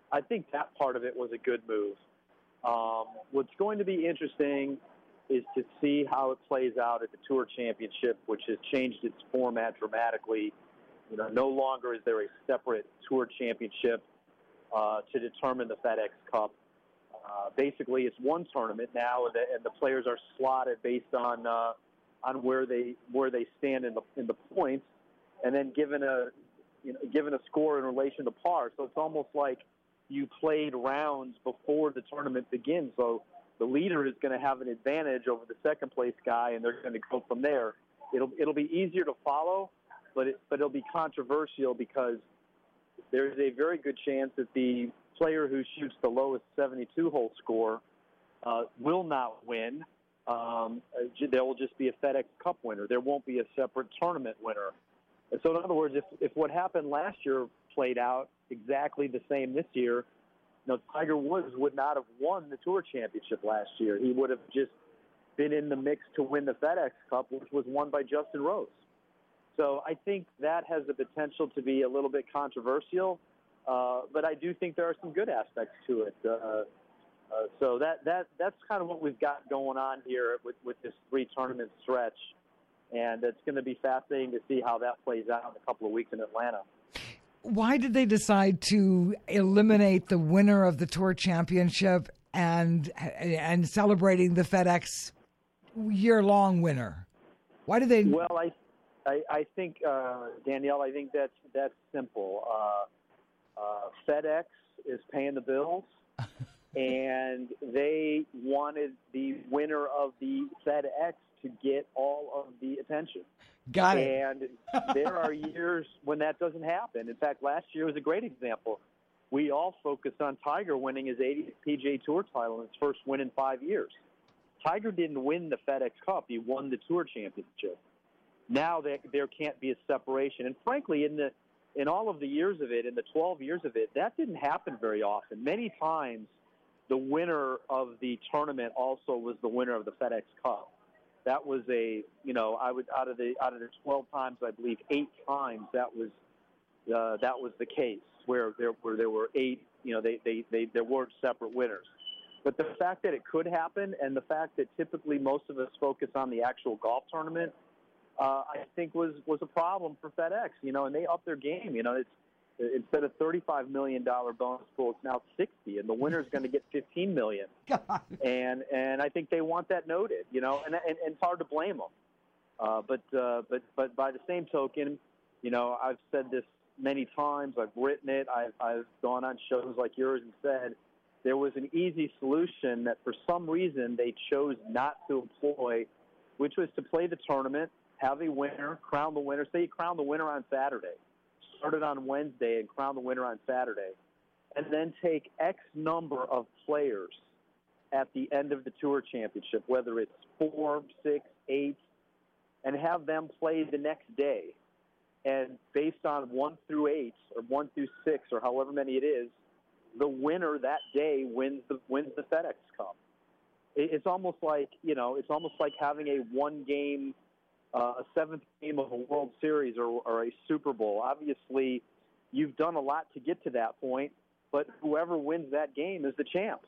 I think that part of it was a good move. Um, what's going to be interesting is to see how it plays out at the Tour Championship, which has changed its format dramatically. You know, no longer is there a separate Tour Championship uh, to determine the FedEx Cup. Uh, basically, it's one tournament now, and the, and the players are slotted based on uh, on where they where they stand in the in the points, and then given a you know, given a score in relation to par. So it's almost like you played rounds before the tournament begins. So the leader is going to have an advantage over the second place guy, and they're going to go from there. It'll it'll be easier to follow, but it, but it'll be controversial because there's a very good chance that the player who shoots the lowest seventy-two hole score uh, will not win. Um, there will just be a FedEx Cup winner. There won't be a separate tournament winner. And so, in other words, if, if what happened last year played out exactly the same this year, you know, Tiger Woods would not have won the Tour Championship last year. He would have just been in the mix to win the FedEx Cup, which was won by Justin Rose. So I think that has the potential to be a little bit controversial, uh, but I do think there are some good aspects to it. Uh, uh, so that, that that's kind of what we've got going on here with, with this three-tournament stretch, and it's going to be fascinating to see how that plays out in a couple of weeks in Atlanta. Why did they decide to eliminate the winner of the Tour Championship and and celebrating the FedEx year-long winner? Why did they? Well, I I, I think uh, Danielle, I think that's that's simple. Uh, uh, FedEx is paying the bills, and they wanted the winner of the FedEx to get all of the attention. Got it. And there are years when that doesn't happen. In fact, last year was a great example. We all focused on Tiger winning his eightieth P G A Tour title and his first win in five years. Tiger didn't win the FedEx Cup. He won the Tour Championship. Now there, there can't be a separation. And frankly, in the in all of the years of it, in the twelve years of it, that didn't happen very often. Many times the winner of the tournament also was the winner of the FedEx Cup. That was a, you know, I would out of the out of the twelve times, I believe eight times that was uh, that was the case where there where there were eight, you know, they, they, they there weren't separate winners. But the fact that it could happen, and the fact that typically most of us focus on the actual golf tournament, uh, I think was was a problem for FedEx. You know, and they upped their game. You know, it's instead of thirty-five million dollars bonus pool, it's now sixty, and the winner's going to get fifteen million dollars. God. And and I think they want that noted, you know, and and, and it's hard to blame them. Uh, but uh, but but by the same token, you know, I've said this many times. I've written it. I've I've gone on shows like yours and said there was an easy solution that for some reason they chose not to employ, which was to play the tournament, have a winner, crown the winner. Say you crown the winner on Saturday. Started on Wednesday and crown the winner on Saturday, and then take X number of players at the end of the Tour Championship, whether it's four, six, eight, and have them play the next day. And based on one through eight or one through six or however many it is, the winner that day wins the wins the FedEx Cup. It's almost like, you know, it's almost like having a one-game. Uh, a seventh game of a World Series or, or a Super Bowl. Obviously, you've done a lot to get to that point, but whoever wins that game is the champ.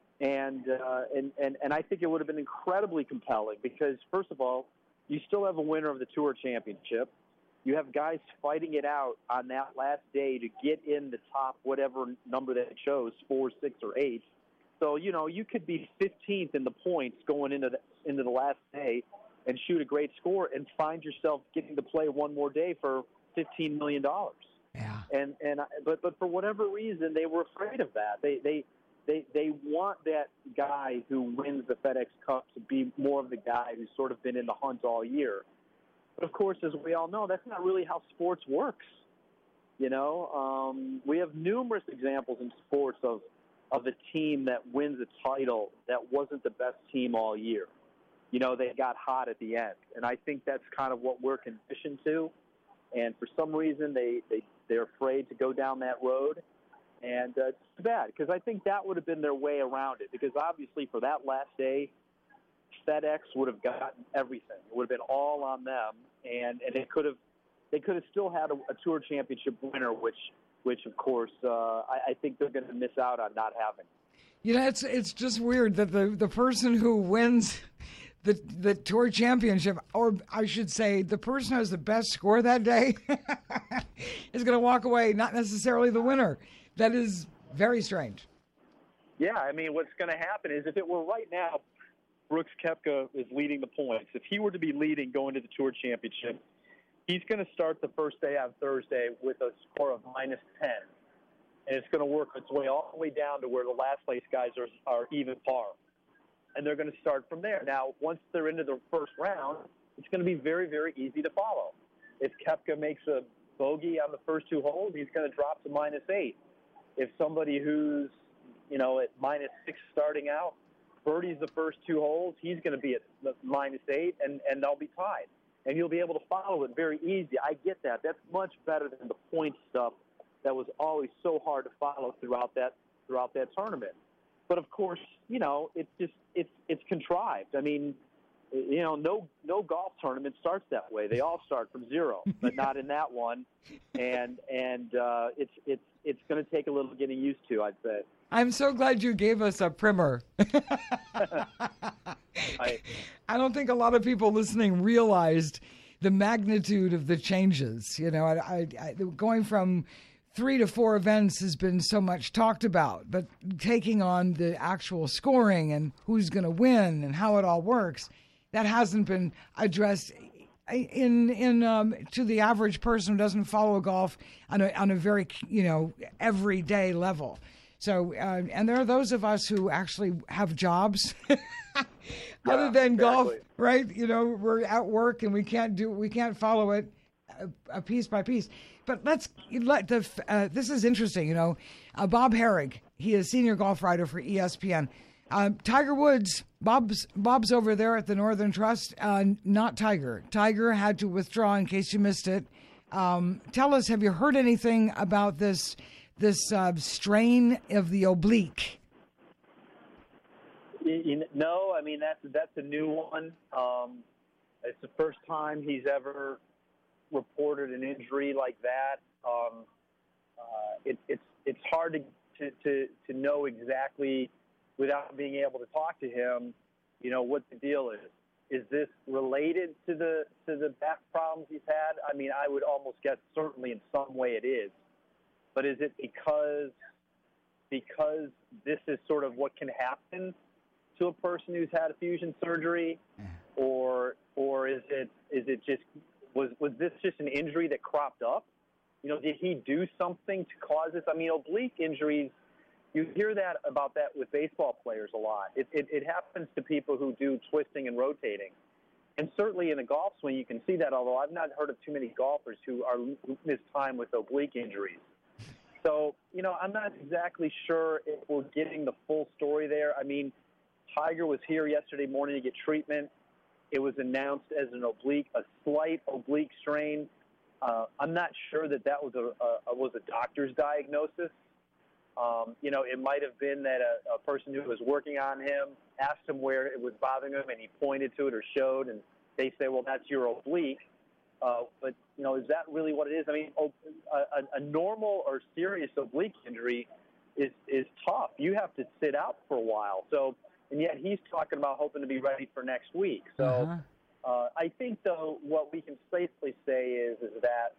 And uh, and, and, and I think it would have been incredibly compelling because, first of all, you still have a winner of the Tour Championship. You have guys fighting it out on that last day to get in the top whatever number that it chose, four, six, or eight. So, you know, you could be fifteenth in the points going into the, into the last day and shoot a great score and find yourself getting to play one more day for fifteen million dollars. Yeah. And and but but for whatever reason they were afraid of that. They they they they want that guy who wins the FedEx Cup to be more of the guy who's sort of been in the hunt all year. But of course, as we all know, that's not really how sports works. You know, um, we have numerous examples in sports of of a team that wins a title that wasn't the best team all year. You know, they got hot at the end. And I think that's kind of what we're conditioned to. And for some reason, they, they, they're afraid to go down that road. And uh, it's too bad, because I think that would have been their way around it. Because obviously for that last day, FedEx would have gotten everything. It would have been all on them. And, and it could have, they could have still had a, a Tour Championship winner, which which, of course, uh, I, I think they're going to miss out on not having. You know, it's it's just weird that the, the person who wins the the tour championship, or I should say, the person who has the best score that day, is going to walk away, not necessarily the winner. That is very strange. Yeah, I mean, what's going to happen is if it were right now, Brooks Koepka is leading the points. If he were to be leading going to the Tour Championship, he's going to start the first day on Thursday with a score of minus ten. And it's going to work its way all the way down to where the last place guys are, are even par. And they're going to start from there. Now, once they're into the first round, it's going to be very, very easy to follow. If Koepka makes a bogey on the first two holes, he's going to drop to minus eight. If somebody who's, you know, at minus six starting out, birdies the first two holes, he's going to be at minus eight, and, and they'll be tied. And you'll be able to follow it very easy. I get that. That's much better than the point stuff that was always so hard to follow throughout that throughout that tournament. But of course, you know, it's just it's it's contrived. I mean, you know, no no golf tournament starts that way. They all start from zero, but not in that one. And and uh, it's it's it's going to take a little getting used to, I'd say. I'm so glad you gave us a primer. I, I don't think a lot of people listening realized the magnitude of the changes. You know, I, I, I, going from three to four events has been so much talked about, but taking on the actual scoring and who's going to win and how it all works, that hasn't been addressed in in um, to the average person who doesn't follow golf on a on a very, you know, everyday level. So, uh, and there are those of us who actually have jobs other yeah, than exactly. golf, right? You know, we're at work and we can't do, we can't follow it uh, uh, piece by piece. But let's let the, uh, this is interesting, you know, uh, Bob Herrig, he is senior golf writer for E S P N. Uh, Tiger Woods, Bob's Bob's over there at the Northern Trust, uh, not Tiger. Tiger had to withdraw in case you missed it. Um, tell us, have you heard anything about this this uh, strain of the oblique? You know, I mean, that's, that's a new one. Um, it's the first time he's ever reported an injury like that. Um, uh, it, it's it's hard to, to, to, to know exactly, without being able to talk to him, you know, what the deal is. Is this related to the to the back problems he's had? I mean, I would almost guess certainly in some way it is. But is it because because this is sort of what can happen to a person who's had a fusion surgery, or or is it is it just was was this just an injury that cropped up? You know, did he do something to cause this? I mean, oblique injuries, you hear that about that with baseball players a lot. It, it, it happens to people who do twisting and rotating. And certainly in a golf swing, you can see that, although I've not heard of too many golfers who are who miss time with oblique injuries. So, you know, I'm not exactly sure if we're getting the full story there. I mean, Tiger was here yesterday morning to get treatment. It was announced as an oblique, a slight oblique strain. Uh, I'm not sure that that was a, a was a doctor's diagnosis. Um, you know, it might have been that a, a person who was working on him asked him where it was bothering him, and he pointed to it or showed, and they say, well, that's your oblique. Uh, but, you know, is that really what it is? I mean, a, a normal or serious oblique injury is, is tough. You have to sit out for a while. So, and yet he's talking about hoping to be ready for next week. So uh-huh. uh, I think, though, what we can safely say is, is that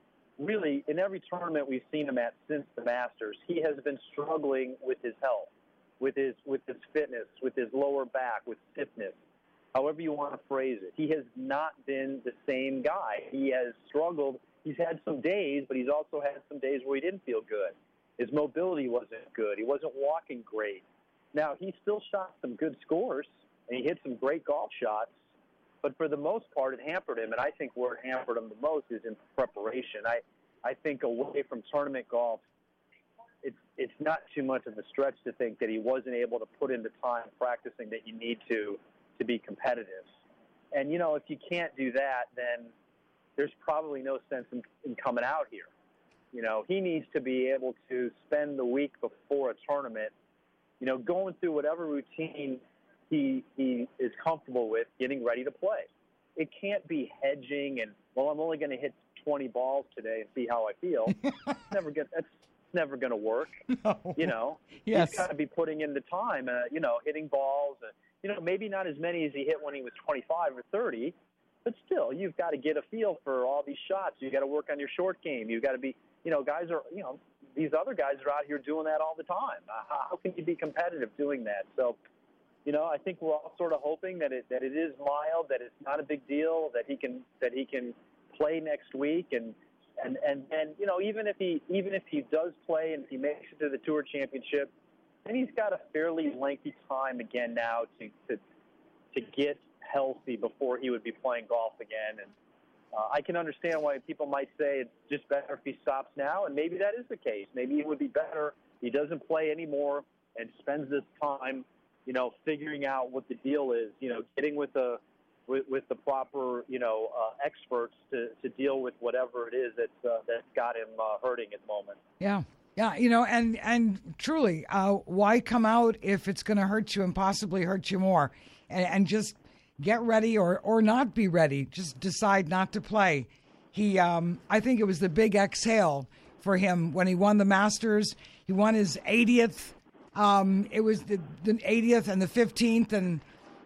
really in every tournament we've seen him at since the Masters, he has been struggling with his health, with his, with his fitness, with his lower back, with stiffness. However you want to phrase it. He has not been the same guy. He has struggled. He's had some days, but he's also had some days where he didn't feel good. His mobility wasn't good. He wasn't walking great. Now, he still shot some good scores, and he hit some great golf shots, but for the most part, it hampered him, and I think where it hampered him the most is in preparation. I, I think away from tournament golf, it's, it's not too much of a stretch to think that he wasn't able to put in the time practicing that you need to to be competitive. And, you know, if you can't do that, then there's probably no sense in, in coming out here. You know, he needs to be able to spend the week before a tournament, you know, going through whatever routine he he is comfortable with, getting ready to play. it can't be hedging and, well, I'm only going to hit twenty balls today and see how I feel. It's never get, that's never going to work. No. You know, Yes. he's got to be putting in the time, uh, you know, hitting balls. And, you know, maybe not as many as he hit when he was twenty-five or thirty, but still, you've got to get a feel for all these shots. You've got to work on your short game. You've got to be, you know, guys are, you know, these other guys are out here doing that all the time. Uh, how, how can you be competitive doing that? So, you know, I think we're all sort of hoping that it that it is mild, that it's not a big deal, that he can that he can play next week, and and and and you know, even if he even if he does play and if he makes it to the Tour Championship, then he's got a fairly lengthy time again now to to to get healthy before he would be playing golf again. And uh, I can understand why people might say it's just better if he stops now, and maybe that is the case. Maybe it would be better if he doesn't play anymore and spends this time, you know, figuring out what the deal is, you know, getting with the with, with the proper, you know, uh, experts to, to deal with whatever it is that's uh, that's got him uh, hurting at the moment. Yeah. Yeah, you know, and, and truly, uh, why come out if it's going to hurt you and possibly hurt you more? And, and just get ready or, or not be ready. Just decide not to play. He, um, I think it was the big exhale for him when he won the Masters. He won his eightieth. Um, it was the, the eightieth and the fifteenth, and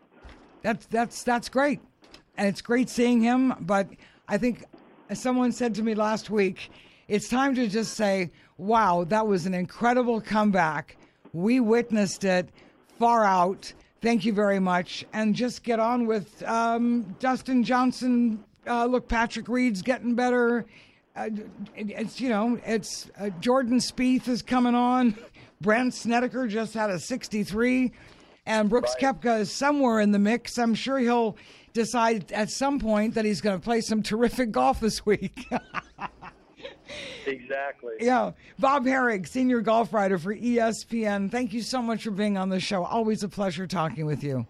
that's that's that's great. And it's great seeing him. But I think, as someone said to me last week, it's time to just say, wow, that was an incredible comeback. We witnessed it far out. Thank you very much. And just get on with um, Dustin Johnson. Uh, look, Patrick Reed's getting better. Uh, it, it's, you know, it's uh, Jordan Spieth is coming on. Brent Snedeker just had a sixty-three. And Brooks right. Koepka is somewhere in the mix. I'm sure he'll decide at some point that he's going to play some terrific golf this week. Exactly. Yeah. Bob Harig, senior golf writer for E S P N. Thank you so much for being on the show. Always a pleasure talking with you.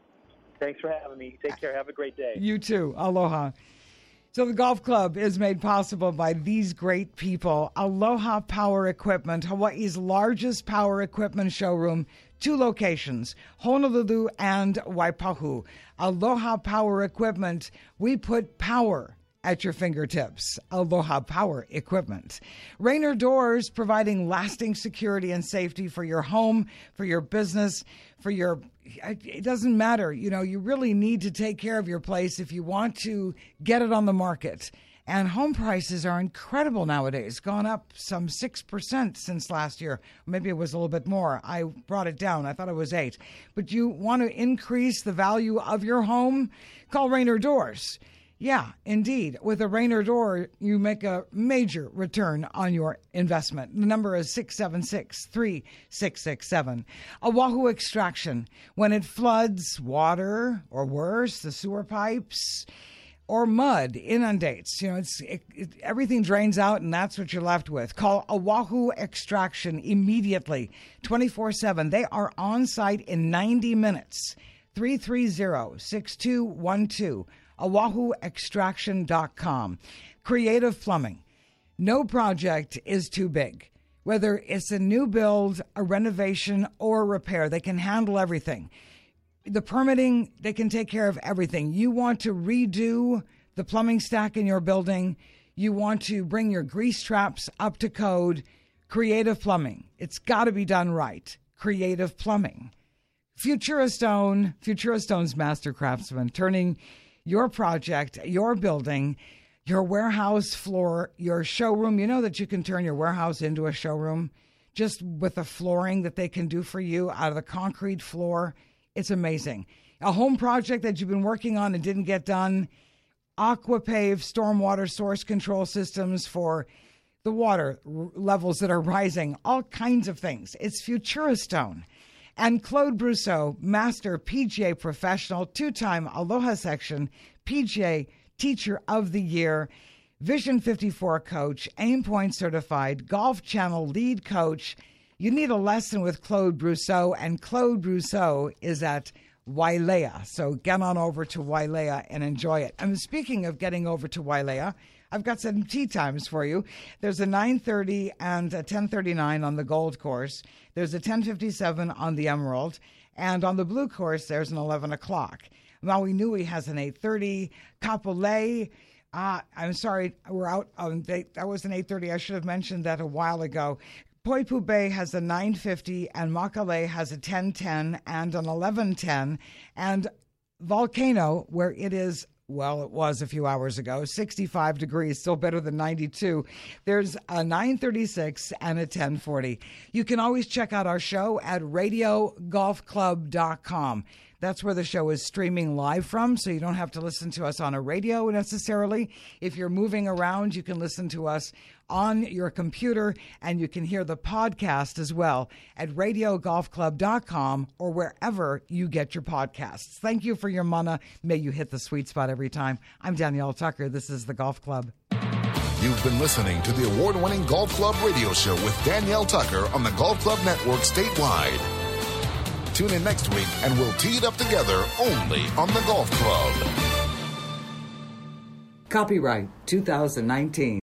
Thanks for having me. Take care. Have a great day. You too. Aloha. So the golf club is made possible by these great people. Aloha Power Equipment, Hawaii's largest power equipment showroom. Two locations, Honolulu and Waipahu. Aloha Power Equipment. We put power at your fingertips. Aloha Power Equipment. Rainer Doors, providing lasting security and safety for your home, for your business, for your, it doesn't matter. You know, you really need to take care of your place if you want to get it on the market. And home prices are incredible nowadays, gone up some six percent since last year. Maybe it was a little bit more. I brought it down. I thought it was eight. But you want to increase the value of your home? Call Rainer Doors. Yeah, indeed. With a Rainer door, you make a major return on your investment. The number is six seven six, three six six seven. Oahu Extraction. When it floods, water, or worse, the sewer pipes, or mud inundates, you know, it's it, it, everything drains out, and that's what you're left with. Call Oahu Extraction immediately, twenty-four seven. They are on site in ninety minutes. three three zero, six two one two. Oahu Extraction dot com. Creative Plumbing. No project is too big. Whether it's a new build, a renovation, or a repair, they can handle everything. The permitting, they can take care of everything. You want to redo the plumbing stack in your building. You want to bring your grease traps up to code. Creative Plumbing. It's got to be done right. Creative Plumbing. Futura Stone. Futura Stone's master craftsman, turning your project, your building, your warehouse floor, your showroom. You know that you can turn your warehouse into a showroom just with the flooring that they can do for you out of the concrete floor. It's amazing. A home project that you've been working on and didn't get done. Aquapave stormwater source control systems for the water levels that are rising. All kinds of things. It's Futura Stone. And Claude Brousseau, master P G A professional, two-time Aloha Section P G A Teacher of the Year, Vision fifty-four coach, Aim Point certified, Golf Channel lead coach. You need a lesson with Claude Brousseau, and Claude Brousseau is at Wailea. So get on over to Wailea and enjoy it. I'm speaking of getting over to Wailea. I've got some tee times for you. There's a nine thirty and a ten thirty-nine on the Gold Course. There's a ten fifty-seven on the Emerald. And on the blue course, there's an eleven o'clock. Maui Nui has an eight thirty. Kapolei, uh, I'm sorry, we're out. Um, they, that was an eight thirty. I should have mentioned that a while ago. Poipu Bay has a nine fifty, and Makale has a ten ten and an eleven ten. And Volcano, where it is, well, it was a few hours ago, sixty-five degrees, still better than ninety-two. There's a nine thirty-six and a ten forty. You can always check out our show at radio golf club dot com. That's where the show is streaming live from, so you don't have to listen to us on a radio necessarily. If you're moving around, you can listen to us on your computer, and you can hear the podcast as well at radio golf club dot com or wherever you get your podcasts. Thank you for your mana. May you hit the sweet spot every time. I'm Danielle Tucker. This is the Golf Club. You've been listening to the award-winning Golf Club radio show with Danielle Tucker on the Golf Club Network statewide. Tune in next week and we'll tee it up together only on the Golf Club. Copyright two thousand nineteen.